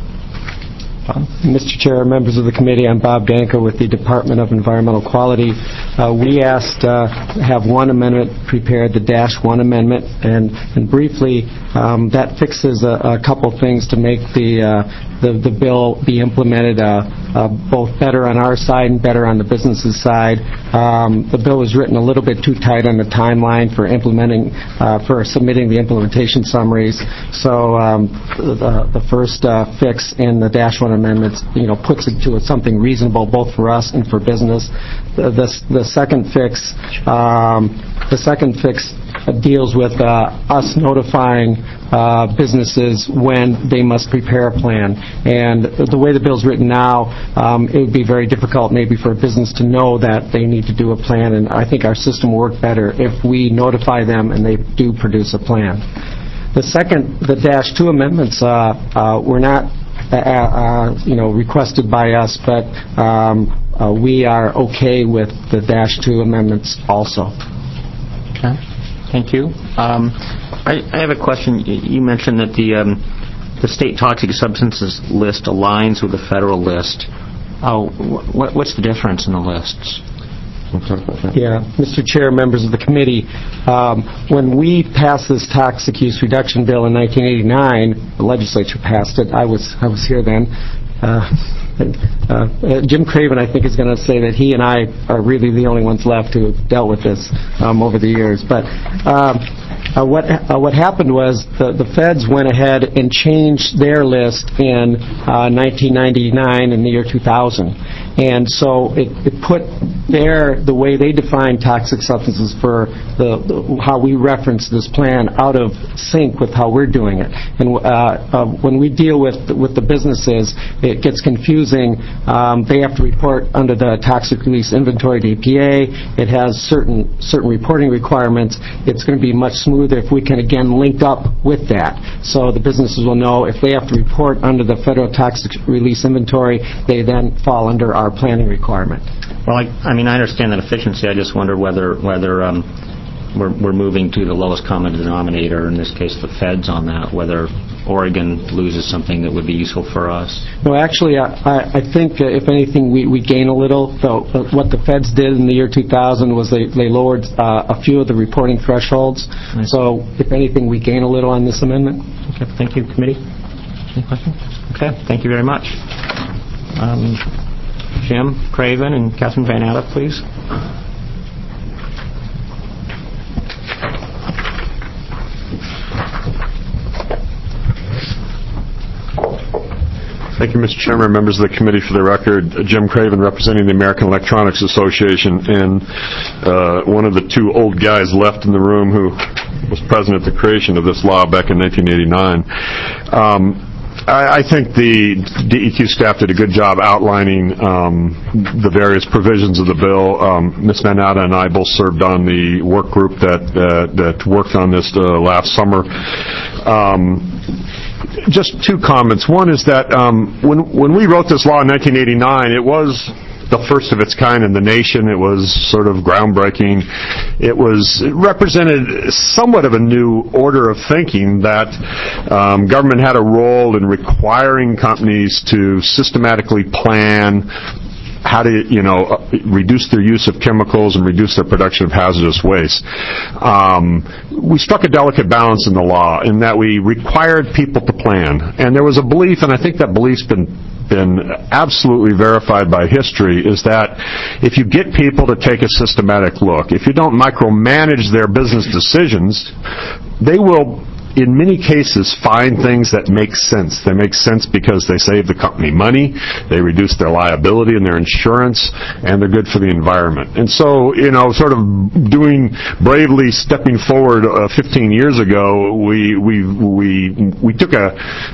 Mister Chair, members of the committee, I'm Bob Danko with the Department of Environmental Quality. Uh, we asked uh, have one amendment prepared, the Dash one amendment, and, and briefly, um, that fixes a, a couple things to make the, uh, the the bill be implemented uh, uh, both better on our side and better on the business's side. Um, the bill was written a little bit too tight on the timeline for implementing, uh, for submitting the implementation summaries. So um, the, the first uh, fix in the Dash one amendments, you know, puts it to something reasonable both for us and for business. The, the, the second fix, um, the second fix deals with uh, us notifying uh, businesses when they must prepare a plan. And the way the bill's written now, um, it would be very difficult maybe for a business to know that they need to do a plan. And I think our system will work better if we notify them and they do produce a plan. The second, the Dash two amendments, uh, uh, were not Uh, uh, you know, requested by us, but um, uh, we are okay with the Dash two amendments also. Okay. Thank you. Um, I, I have a question. You mentioned that the um, the state toxic substances list aligns with the federal list. Oh, wh- what's the difference in the lists? Yeah, Mister Chair, members of the committee, um, when we passed this toxic use reduction bill in nineteen eighty-nine, the legislature passed it. I was I was here then. Uh, uh, Jim Craven, I think, is going to say that he and I are really the only ones left who have dealt with this um, over the years. But um, uh, what uh, what happened was the, the feds went ahead and changed their list in uh, nineteen ninety-nine in the year two thousand. And so it, it put their, the way they define toxic substances for the, the how we reference this plan out of sync with how we're doing it. And uh, uh, when we deal with with the businesses, it gets confusing. Um, they have to report under the toxic release inventory to E P A. It has certain certain reporting requirements. It's going to be much smoother if we can again link up with that. So the businesses will know if they have to report under the federal toxic release inventory, they then fall under our planning requirement. Well, I, I mean, I understand that efficiency. I just wonder whether whether um, we're, we're moving to the lowest common denominator, in this case the feds, on that, whether Oregon loses something that would be useful for us. No, actually, I, I I think uh, if anything, we, we gain a little. So uh, what the feds did in the year two thousand was they, they lowered uh, a few of the reporting thresholds. So if anything, we gain a little on this amendment. Okay, thank you, committee. Any questions? Okay, thank you very much. Um, Jim Craven and Catherine Van Atta, please. Thank you, Mister Chairman, members of the committee. For the record, Jim Craven, representing the American Electronics Association, and uh, one of the two old guys left in the room who was present at the creation of this law back in nineteen eighty-nine. Um, I, I think the D E Q staff did a good job outlining um, the various provisions of the bill. Um, Miz Van Atta and I both served on the work group that uh, that worked on this uh, last summer. Um, Just two comments. One is that um, when when we wrote this law in nineteen eighty-nine, it was the first of its kind in the nation. It was sort of groundbreaking. It was it represented somewhat of a new order of thinking that um, government had a role in requiring companies to systematically plan how to, you know, reduce their use of chemicals and reduce their production of hazardous waste. Um, we struck a delicate balance in the law in that we required people to plan. And there was a belief, and I think that belief's been been absolutely verified by history, is that if you get people to take a systematic look, if you don't micromanage their business decisions, they will in many cases find things that make sense. They make sense because they save the company money, they reduce their liability and their insurance, and they're good for the environment. And so, you know, sort of doing bravely stepping forward uh, fifteen years ago, we we we we took a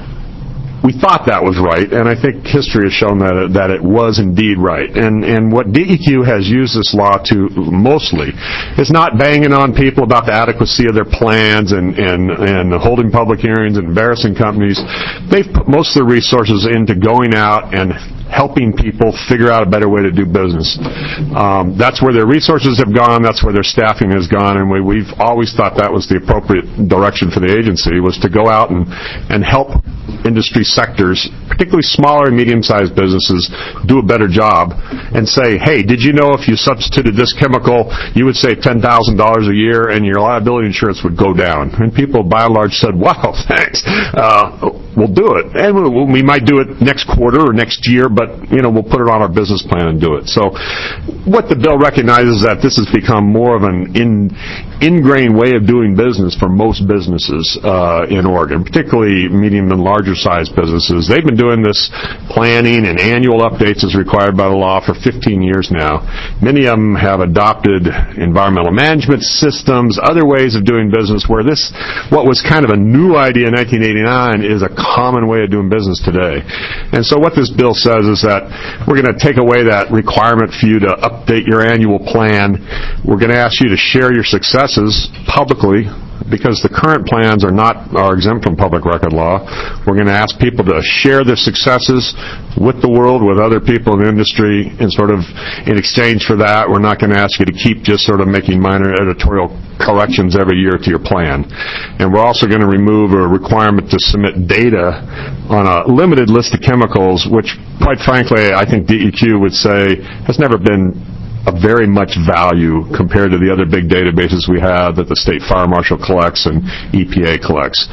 We thought that was right, and I think history has shown that it, that it was indeed right. And and what D E Q has used this law to mostly is not banging on people about the adequacy of their plans and, and, and holding public hearings and embarrassing companies. They've put most of their resources into going out and helping people figure out a better way to do business. Um, that's where their resources have gone, that's where their staffing has gone, and we, we've always thought that was the appropriate direction for the agency, was to go out and, and help industry sectors, particularly smaller and medium-sized businesses, do a better job and say, hey, did you know if you substituted this chemical, you would save ten thousand dollars a year and your liability insurance would go down? And people, by and large, said, wow, thanks, uh, we'll do it. And we, we might do it next quarter or next year, but, you know, we'll put it on our business plan and do it. So what the bill recognizes is that this has become more of an in, ingrained way of doing business for most businesses uh, in Oregon, particularly medium and larger sized businesses. They've been doing this planning and annual updates as required by the law for fifteen years now. Many of them have adopted environmental management systems, other ways of doing business, where this, what was kind of a new idea in nineteen eighty-nine, is a common way of doing business today. And so what this bill says is that we're going to take away that requirement for you to update your annual plan. We're going to ask you to share your successes publicly, because the current plans are not are exempt from public record law. We're going to ask people to share their successes with the world, with other people in the industry, and sort of in exchange for that, we're not going to ask you to keep just sort of making minor editorial corrections every year to your plan. And we're also going to remove a requirement to submit data on a limited list of chemicals, which, quite frankly, I think D E Q would say has never been of very much value compared to the other big databases we have that the State Fire Marshal collects and E P A collects.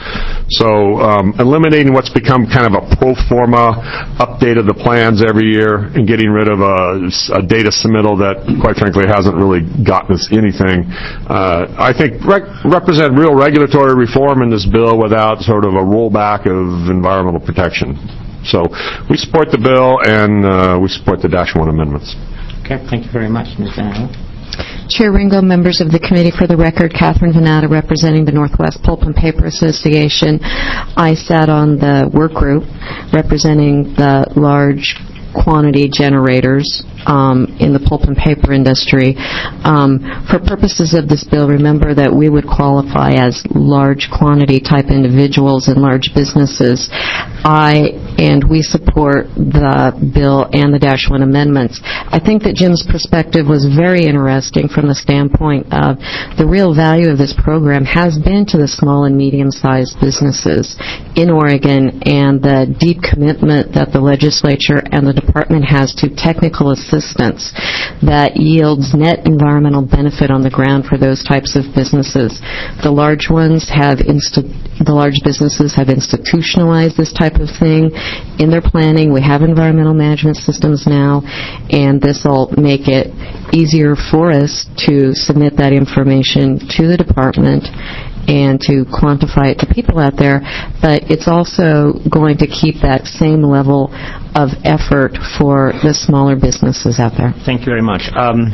So um, eliminating what's become kind of a pro forma update of the plans every year and getting rid of a, a data submittal that, quite frankly, hasn't really gotten us anything, uh, I think rec- represent real regulatory reform in this bill without sort of a rollback of environmental protection. So we support the bill, and uh, we support the Dash one amendments. Okay, thank you very much, Miz Van Atta. Chair Ringo, members of the committee, for the record, Catherine Van Atta, representing the Northwest Pulp and Paper Association. I sat on the work group representing the large quantity generators um, in the pulp and paper industry. Um, for purposes of this bill, remember that we would qualify as large quantity type individuals and large businesses. I and we support the bill and the Dash one amendments. I think that Jim's perspective was very interesting from the standpoint of the real value of this program has been to the small and medium-sized businesses in Oregon, and the deep commitment that the legislature and the department has to technical assistance that yields net environmental benefit on the ground for those types of businesses. The large ones have insti- the large businesses have institutionalized this type of thing in their planning. We have environmental management systems now, and this will make it easier for us to submit that information to the department and to quantify it to people out there, but it's also going to keep that same level of effort for the smaller businesses out there. Thank you very much. Um,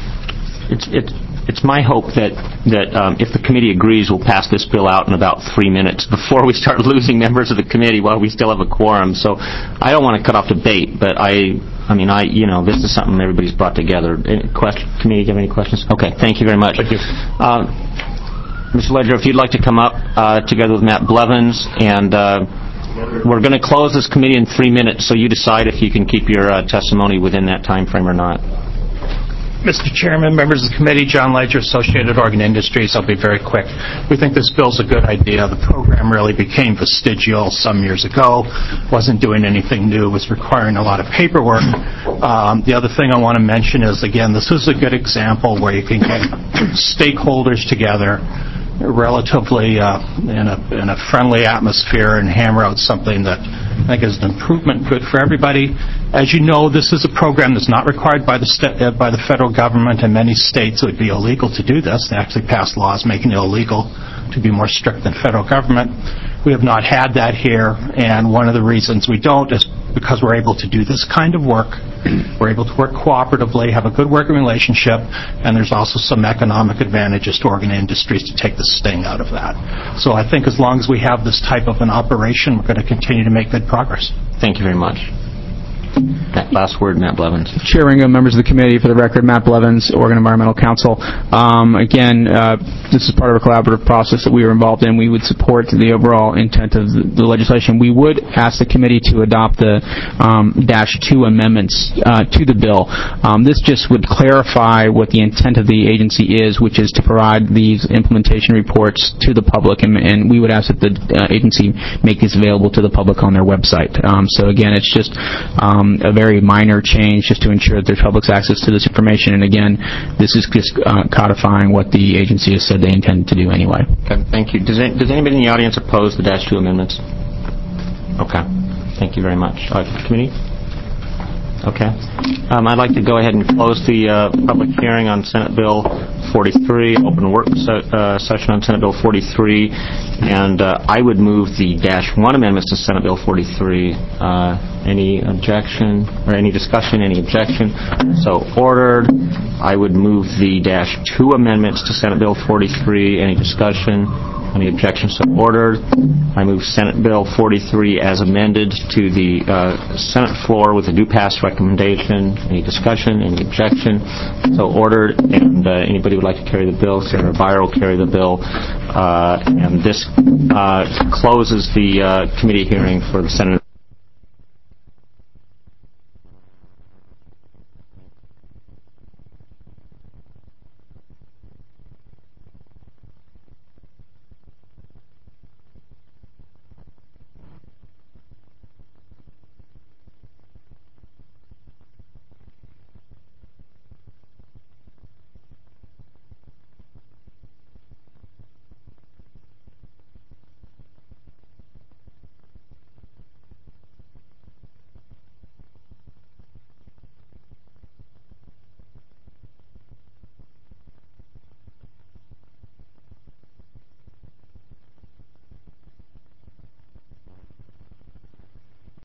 it's, it's, it's my hope that, that um, if the committee agrees, we'll pass this bill out in about three minutes before we start losing members of the committee while we still have a quorum. So I don't want to cut off debate, but I, I mean, I, you know, this is something everybody's brought together. Any question, committee, do you have any questions? Okay, thank you very much. Thank you. Uh, Mister Ledger, if you'd like to come up uh, together with Matt Blevins, and uh, we're going to close this committee in three minutes, so you decide if you can keep your uh, testimony within that time frame or not. Mister Chairman, members of the committee, John Ledger, Associated Oregon Industries. I'll be very quick. We think this bill's a good idea. The program really became vestigial some years ago, wasn't doing anything new, was requiring a lot of paperwork. Um, the other thing I want to mention is, again, this is a good example where you can get stakeholders together relatively uh, in, a, in a friendly atmosphere and hammer out something that I think is an improvement good for everybody. As you know, this is a program that's not required by the st- uh, by the federal government. In many states, it would be illegal to do this. They actually passed laws making it illegal to be more strict than federal government. We have not had that here, and one of the reasons we don't is because we're able to do this kind of work. We're able to work cooperatively, have a good working relationship, and there's also some economic advantages to Oregon Industries to take the sting out of that. So I think as long as we have this type of an operation, we're going to continue to make good progress. Thank you very much. That last word, Matt Blevins. Chair Ringo, members of the committee, for the record, Matt Blevins, Oregon Environmental Council. Um, again, uh, this is part of a collaborative process that we were involved in. We would support the overall intent of the, the legislation. We would ask the committee to adopt the um, Dash two amendments uh, to the bill. Um, this just would clarify what the intent of the agency is, which is to provide these implementation reports to the public, and, and we would ask that the uh, agency make these available to the public on their website. Um, so again, it's just um, a very minor change just to ensure that there's public access to this information. And again, this is just uh, codifying what the agency has said they intend to do anyway. Okay, thank you. Does, it, does anybody in the audience oppose the Dash two amendments? Okay. Thank you very much. Uh, committee? Okay. Um, I'd like to go ahead and close the uh, public hearing on Senate Bill forty-three, open work se- uh, session on Senate Bill forty-three, and uh, I would move the Dash one amendments to Senate Bill forty-three. Uh, any objection or any discussion, any objection? So ordered. I would move the Dash two amendments to Senate Bill forty-three. Any discussion? Any objections? So ordered. I move Senate Bill forty-three as amended to the uh, Senate floor with a due pass recommendation. Any discussion? Any objection? So ordered. And uh, anybody would like to carry the bill? Senator Byer will carry the bill. Uh, and this uh, closes the uh, committee hearing for the Senate.